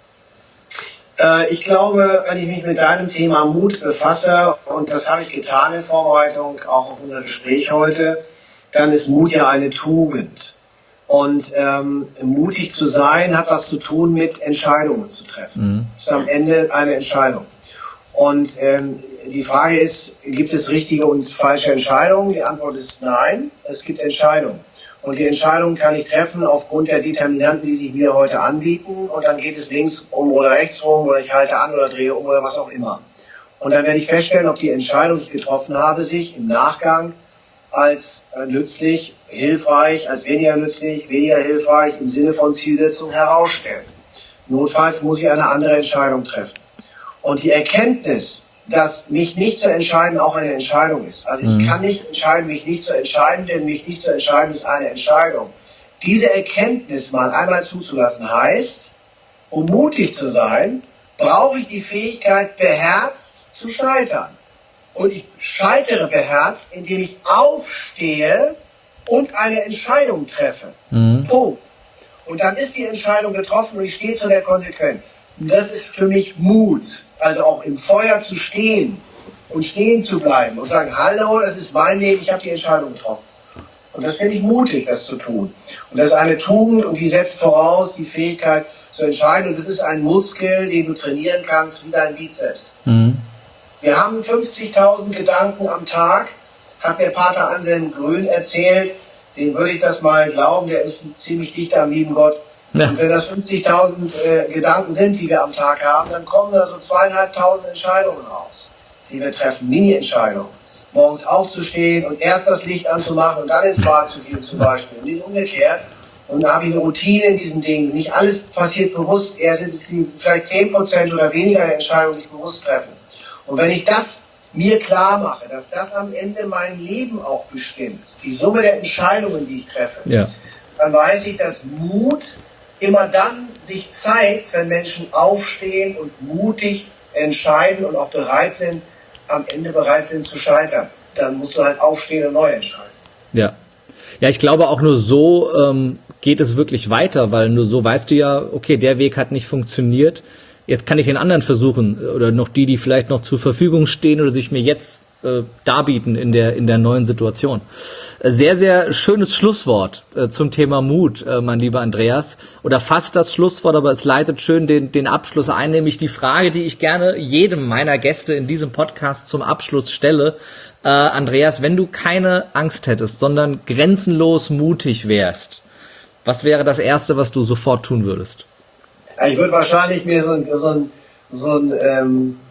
Äh, ich glaube, wenn ich mich mit deinem Thema Mut befasse, und das habe ich getan in Vorbereitung, auch auf unser Gespräch heute, dann ist Mut ja eine Tugend. Und ähm, mutig zu sein hat was zu tun mit Entscheidungen zu treffen. Mhm. Das ist am Ende eine Entscheidung. Und ähm, die Frage ist, gibt es richtige und falsche Entscheidungen? Die Antwort ist nein, es gibt Entscheidungen. Und die Entscheidung kann ich treffen aufgrund der Determinanten, die sich mir heute anbieten. Und dann geht es links um oder rechts rum oder ich halte an oder drehe um oder was auch immer. Und dann werde ich feststellen, ob die Entscheidung, die ich getroffen habe, sich im Nachgang als äh, nützlich, hilfreich, als weniger nützlich, weniger hilfreich im Sinne von Zielsetzung herausstellen. Notfalls muss ich eine andere Entscheidung treffen. Und die Erkenntnis, dass mich nicht zu entscheiden auch eine Entscheidung ist. Also ich mhm. kann nicht entscheiden, mich nicht zu entscheiden, denn mich nicht zu entscheiden ist eine Entscheidung. Diese Erkenntnis mal einmal zuzulassen heißt, um mutig zu sein, brauche ich die Fähigkeit, beherzt zu scheitern. Und ich scheitere beherzt, indem ich aufstehe und eine Entscheidung treffe. Mhm. Punkt. Und dann ist die Entscheidung getroffen und ich stehe zu der Konsequenz. Und das ist für mich Mut. Also auch im Feuer zu stehen und stehen zu bleiben und sagen, hallo, das ist mein Leben, ich habe die Entscheidung getroffen. Und das finde ich mutig, das zu tun. Und das ist eine Tugend und die setzt voraus die Fähigkeit zu entscheiden. Und das ist ein Muskel, den du trainieren kannst, wie dein Bizeps. Mhm. Wir haben fünfzigtausend Gedanken am Tag, hat mir Pater Anselm Grün erzählt. dem würde ich das mal glauben, der ist ziemlich dicht am lieben Gott. Ja. Und wenn das fünfzigtausend äh, Gedanken sind, die wir am Tag haben, dann kommen da so zweieinhalbtausend Entscheidungen raus, die wir treffen, Mini-Entscheidungen. Morgens aufzustehen und erst das Licht anzumachen und dann ins Bad zu gehen zum Beispiel. Und nicht umgekehrt. Und da habe ich eine Routine in diesen Dingen. Nicht alles passiert bewusst. Erst sind es vielleicht zehn Prozent oder weniger der Entscheidungen, die ich bewusst treffe. Und wenn ich das mir klar mache, dass das am Ende mein Leben auch bestimmt, die Summe der Entscheidungen, die ich treffe, ja, dann weiß ich, dass Mut immer dann sich zeigt, wenn Menschen aufstehen und mutig entscheiden und auch bereit sind, am Ende bereit sind zu scheitern. Dann musst du halt aufstehen und neu entscheiden. Ja. Ja, ich glaube auch nur so ähm, geht es wirklich weiter, weil nur so weißt du ja, okay, der Weg hat nicht funktioniert, jetzt kann ich den anderen versuchen oder noch die, die vielleicht noch zur Verfügung stehen oder sich mir jetzt äh, darbieten in der in der neuen Situation. Sehr, sehr schönes Schlusswort äh, zum Thema Mut, äh, mein lieber Andreas. Oder fast das Schlusswort, aber es leitet schön den, den Abschluss ein, nämlich die Frage, die ich gerne jedem meiner Gäste in diesem Podcast zum Abschluss stelle. Äh, Andreas, wenn du keine Angst hättest, sondern grenzenlos mutig wärst, was wäre das Erste, was du sofort tun würdest? Ich würde wahrscheinlich mir so ein, so ein, so ein ähm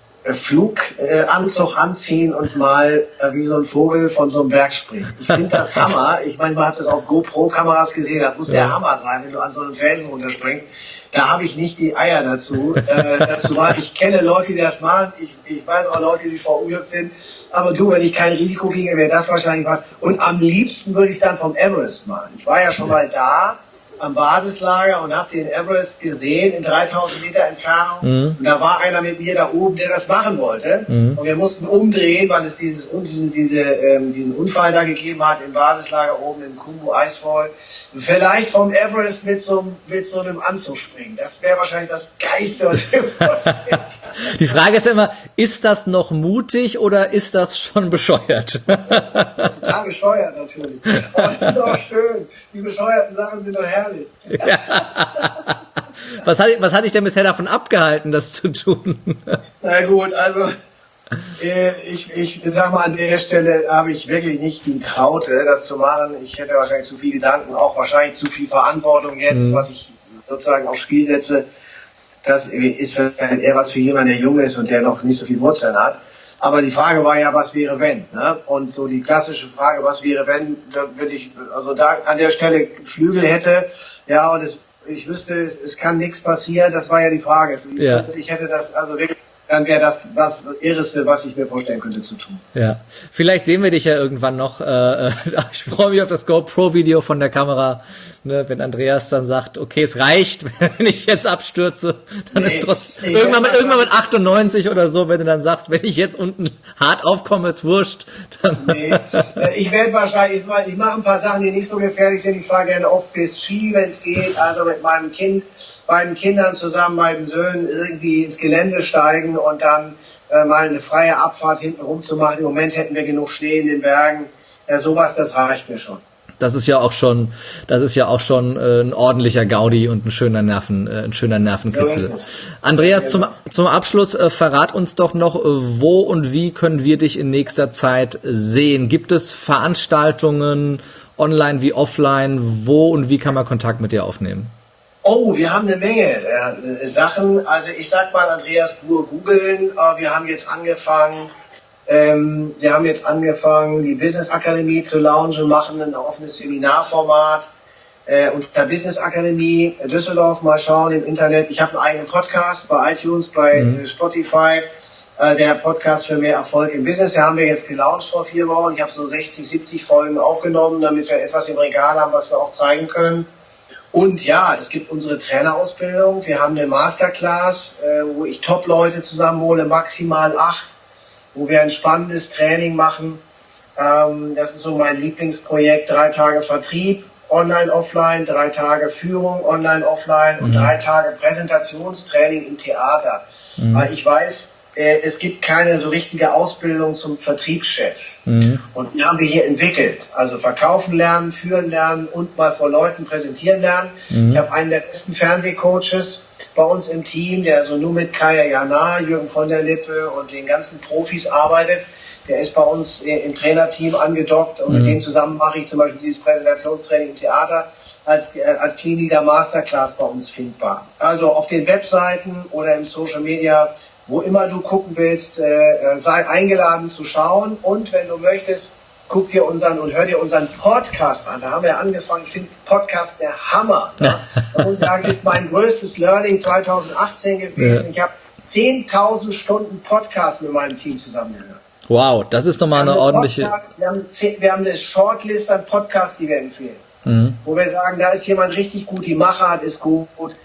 Fluganzug äh, anziehen und mal äh, wie so ein Vogel von so einem Berg springen. Ich finde das Hammer. Ich meine, man hat das auf GoPro-Kameras gesehen. Das muss ja der Hammer sein, wenn du an so einem Felsen runterspringst. Da habe ich nicht die Eier dazu, äh, das zu machen. Ich kenne Leute, die das machen. Ich, ich weiß auch Leute, die verunglückt sind. Aber du, wenn ich kein Risiko ginge, wäre das wahrscheinlich was. Und am liebsten würde ich es dann vom Everest machen. Ich war ja schon mal da am Basislager und habe den Everest gesehen in dreitausend Meter Entfernung. Mhm. Und da war einer mit mir da oben, der das machen wollte. Mhm. Und wir mussten umdrehen, weil es dieses, diese, diese, ähm, diesen Unfall da gegeben hat im Basislager oben im Khumbu Icefall. Und vielleicht vom Everest mit so, mit so einem Anzug springen. Das wäre wahrscheinlich das Geilste, was ich mir vorstellen kann. Die Frage ist immer, ist das noch mutig oder ist das schon bescheuert? Das ist total bescheuert natürlich. Aber das ist auch schön. Die bescheuerten Sachen sind doch herrlich. Ja. Was hat, was hat dich denn bisher davon abgehalten, das zu tun? Na gut, also äh, ich, ich sag mal, an der Stelle habe ich wirklich nicht die Traute, das zu machen. Ich hätte wahrscheinlich zu viele Gedanken, auch wahrscheinlich zu viel Verantwortung jetzt, mhm. was ich sozusagen aufs Spiel setze. Das ist eher was für jemanden, der jung ist und der noch nicht so viel Wurzeln hat. Aber die Frage war ja, was wäre wenn? Ne? Und so die klassische Frage, was wäre wenn, da würde ich, also da an der Stelle Flügel hätte, ja, und es, ich wüsste, es, es kann nichts passieren, das war ja die Frage. Ja. Ich hätte das, also wirklich, dann wäre das das Irreste, was ich mir vorstellen könnte zu tun. Ja, vielleicht sehen wir dich ja irgendwann noch. Äh, ich freue mich auf das GoPro-Video von der Kamera, ne, wenn Andreas dann sagt, okay, es reicht, wenn ich jetzt abstürze, dann nee, ist trotzdem irgendwann mit, irgendwann mit achtundneunzig oder so, wenn du dann sagst, wenn ich jetzt unten hart aufkomme, ist wurscht. Dann nee, ich werde wahrscheinlich, ich mache ein paar Sachen, die nicht so gefährlich sind. Ich fahre gerne Off-Piste-Ski, wenn es geht, also mit meinem Kind, beiden Kindern zusammen, beiden Söhnen irgendwie ins Gelände steigen und dann äh, mal eine freie Abfahrt hinten rum zu machen. Im Moment hätten wir genug Schnee in den Bergen. Ja, sowas, das reicht mir schon. Das ist ja auch schon, das ist ja auch schon äh, ein ordentlicher Gaudi und ein schöner Nerven, äh, ein schöner Nervenkitzel. So Andreas, ja, zum zum Abschluss äh, verrat uns doch noch, äh, wo und wie können wir dich in nächster Zeit sehen? Gibt es Veranstaltungen, online wie offline? Wo und wie kann man Kontakt mit dir aufnehmen? Oh, wir haben eine Menge äh, Sachen. Also ich sag mal, Andreas Buhr googeln. Äh, wir haben jetzt angefangen, ähm, wir haben jetzt angefangen, die Business Akademie zu launchen, machen ein offenes Seminarformat äh, unter Business Akademie Düsseldorf. Mal schauen im Internet. Ich habe einen eigenen Podcast bei iTunes, bei mhm. Spotify. Äh, der Podcast für mehr Erfolg im Business. Den haben wir jetzt gelauncht vor vier Wochen. Ich habe so sechzig, siebzig Folgen aufgenommen, damit wir etwas im Regal haben, was wir auch zeigen können. Und ja, es gibt unsere Trainerausbildung. Wir haben eine Masterclass, äh, wo ich Top-Leute zusammenhole, maximal acht, wo wir ein spannendes Training machen. Ähm, das ist so mein Lieblingsprojekt. Drei Tage Vertrieb, online, offline, drei Tage Führung, online, offline und mhm. drei Tage Präsentationstraining im Theater. Mhm. Weil ich weiß, äh, es gibt keine so richtige Ausbildung zum Vertriebschef. Mhm. Und die haben wir hier entwickelt. Also verkaufen lernen, führen lernen und mal vor Leuten präsentieren lernen. Mhm. Ich habe einen der besten Fernsehcoaches bei uns im Team, der so nur mit Kaya Jana, Jürgen von der Lippe und den ganzen Profis arbeitet. Der ist bei uns im Trainerteam angedockt und mhm. mit dem zusammen mache ich zum Beispiel dieses Präsentationstraining im Theater als, als Clean Leader Masterclass bei uns findbar. Also auf den Webseiten oder im Social Media, wo immer du gucken willst, äh, sei eingeladen zu schauen und wenn du möchtest, guck dir unseren und hör dir unseren Podcast an. Da haben wir angefangen. Ich finde Podcast der Hammer. Ne? Ich muss sagen, ist mein größtes Learning zwanzig achtzehn gewesen. Ja. Ich habe zehntausend Stunden Podcast mit meinem Team zusammengehört. Wow, das ist nochmal eine ordentliche... Wir haben, wir haben eine Shortlist an Podcasts, die wir empfehlen. Mhm. Wo wir sagen, da ist jemand richtig gut, die Machart ist gut.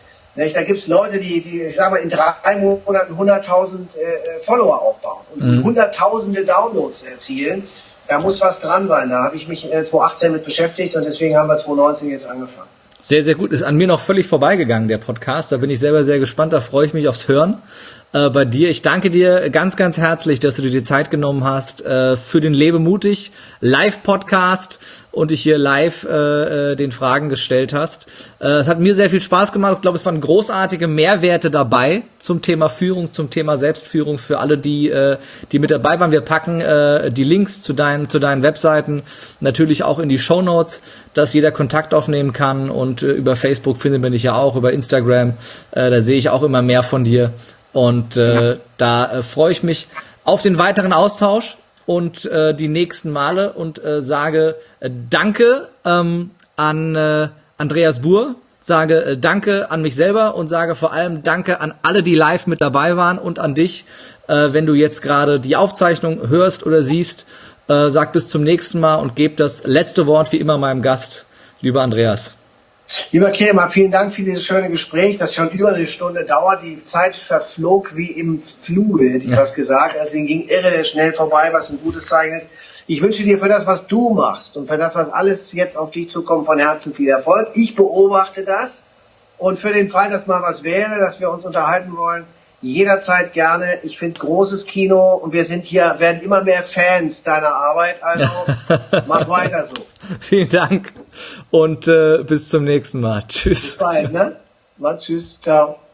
Da gibt es Leute, die, die, ich sag mal, in drei Monaten hunderttausend äh, Follower aufbauen und mhm. hunderttausende Downloads erzielen. Da muss was dran sein. Da habe ich mich äh, zwanzig achtzehn mit beschäftigt und deswegen haben wir zwanzig neunzehn jetzt angefangen. Sehr, sehr gut. Ist an mir noch völlig vorbeigegangen, der Podcast. Da bin ich selber sehr gespannt. Da freue ich mich aufs Hören äh, bei dir. Ich danke dir ganz, ganz herzlich, dass du dir die Zeit genommen hast äh, für den Lebe mutig Live-Podcast und dich hier live äh, den Fragen gestellt hast. Äh, es hat mir sehr viel Spaß gemacht. Ich glaube, es waren großartige Mehrwerte dabei zum Thema Führung, zum Thema Selbstführung für alle, die äh, die mit dabei waren. Wir packen äh, die Links zu deinen zu deinen Webseiten natürlich auch in die Shownotes, dass jeder Kontakt aufnehmen kann und äh, über Facebook findet man dich ja auch, über Instagram. Äh, da sehe ich auch immer mehr von dir und äh, da äh, freue ich mich auf den weiteren Austausch und äh, die nächsten Male und äh, sage äh, Danke ähm, an äh, Andreas Buhr, sage äh, Danke an mich selber und sage vor allem Danke an alle, die live mit dabei waren und an dich, äh, wenn du jetzt gerade die Aufzeichnung hörst oder siehst. Äh, sag bis zum nächsten Mal und gebe das letzte Wort wie immer meinem Gast, lieber Andreas. Lieber Kehlmann, vielen Dank für dieses schöne Gespräch, das schon über eine Stunde dauert. Die Zeit verflog wie im Fluge, hätte ich ja. was gesagt. Also ging irre schnell vorbei, was ein gutes Zeichen ist. Ich wünsche dir für das, was du machst und für das, was alles jetzt auf dich zukommt, von Herzen viel Erfolg. Ich beobachte das und für den Fall, dass mal was wäre, dass wir uns unterhalten wollen, jederzeit gerne. Ich finde großes Kino und wir sind hier, werden immer mehr Fans deiner Arbeit. Also mach weiter so. Vielen Dank und äh, bis zum nächsten Mal. Tschüss. Bis bald, ne? Mal tschüss. Ciao.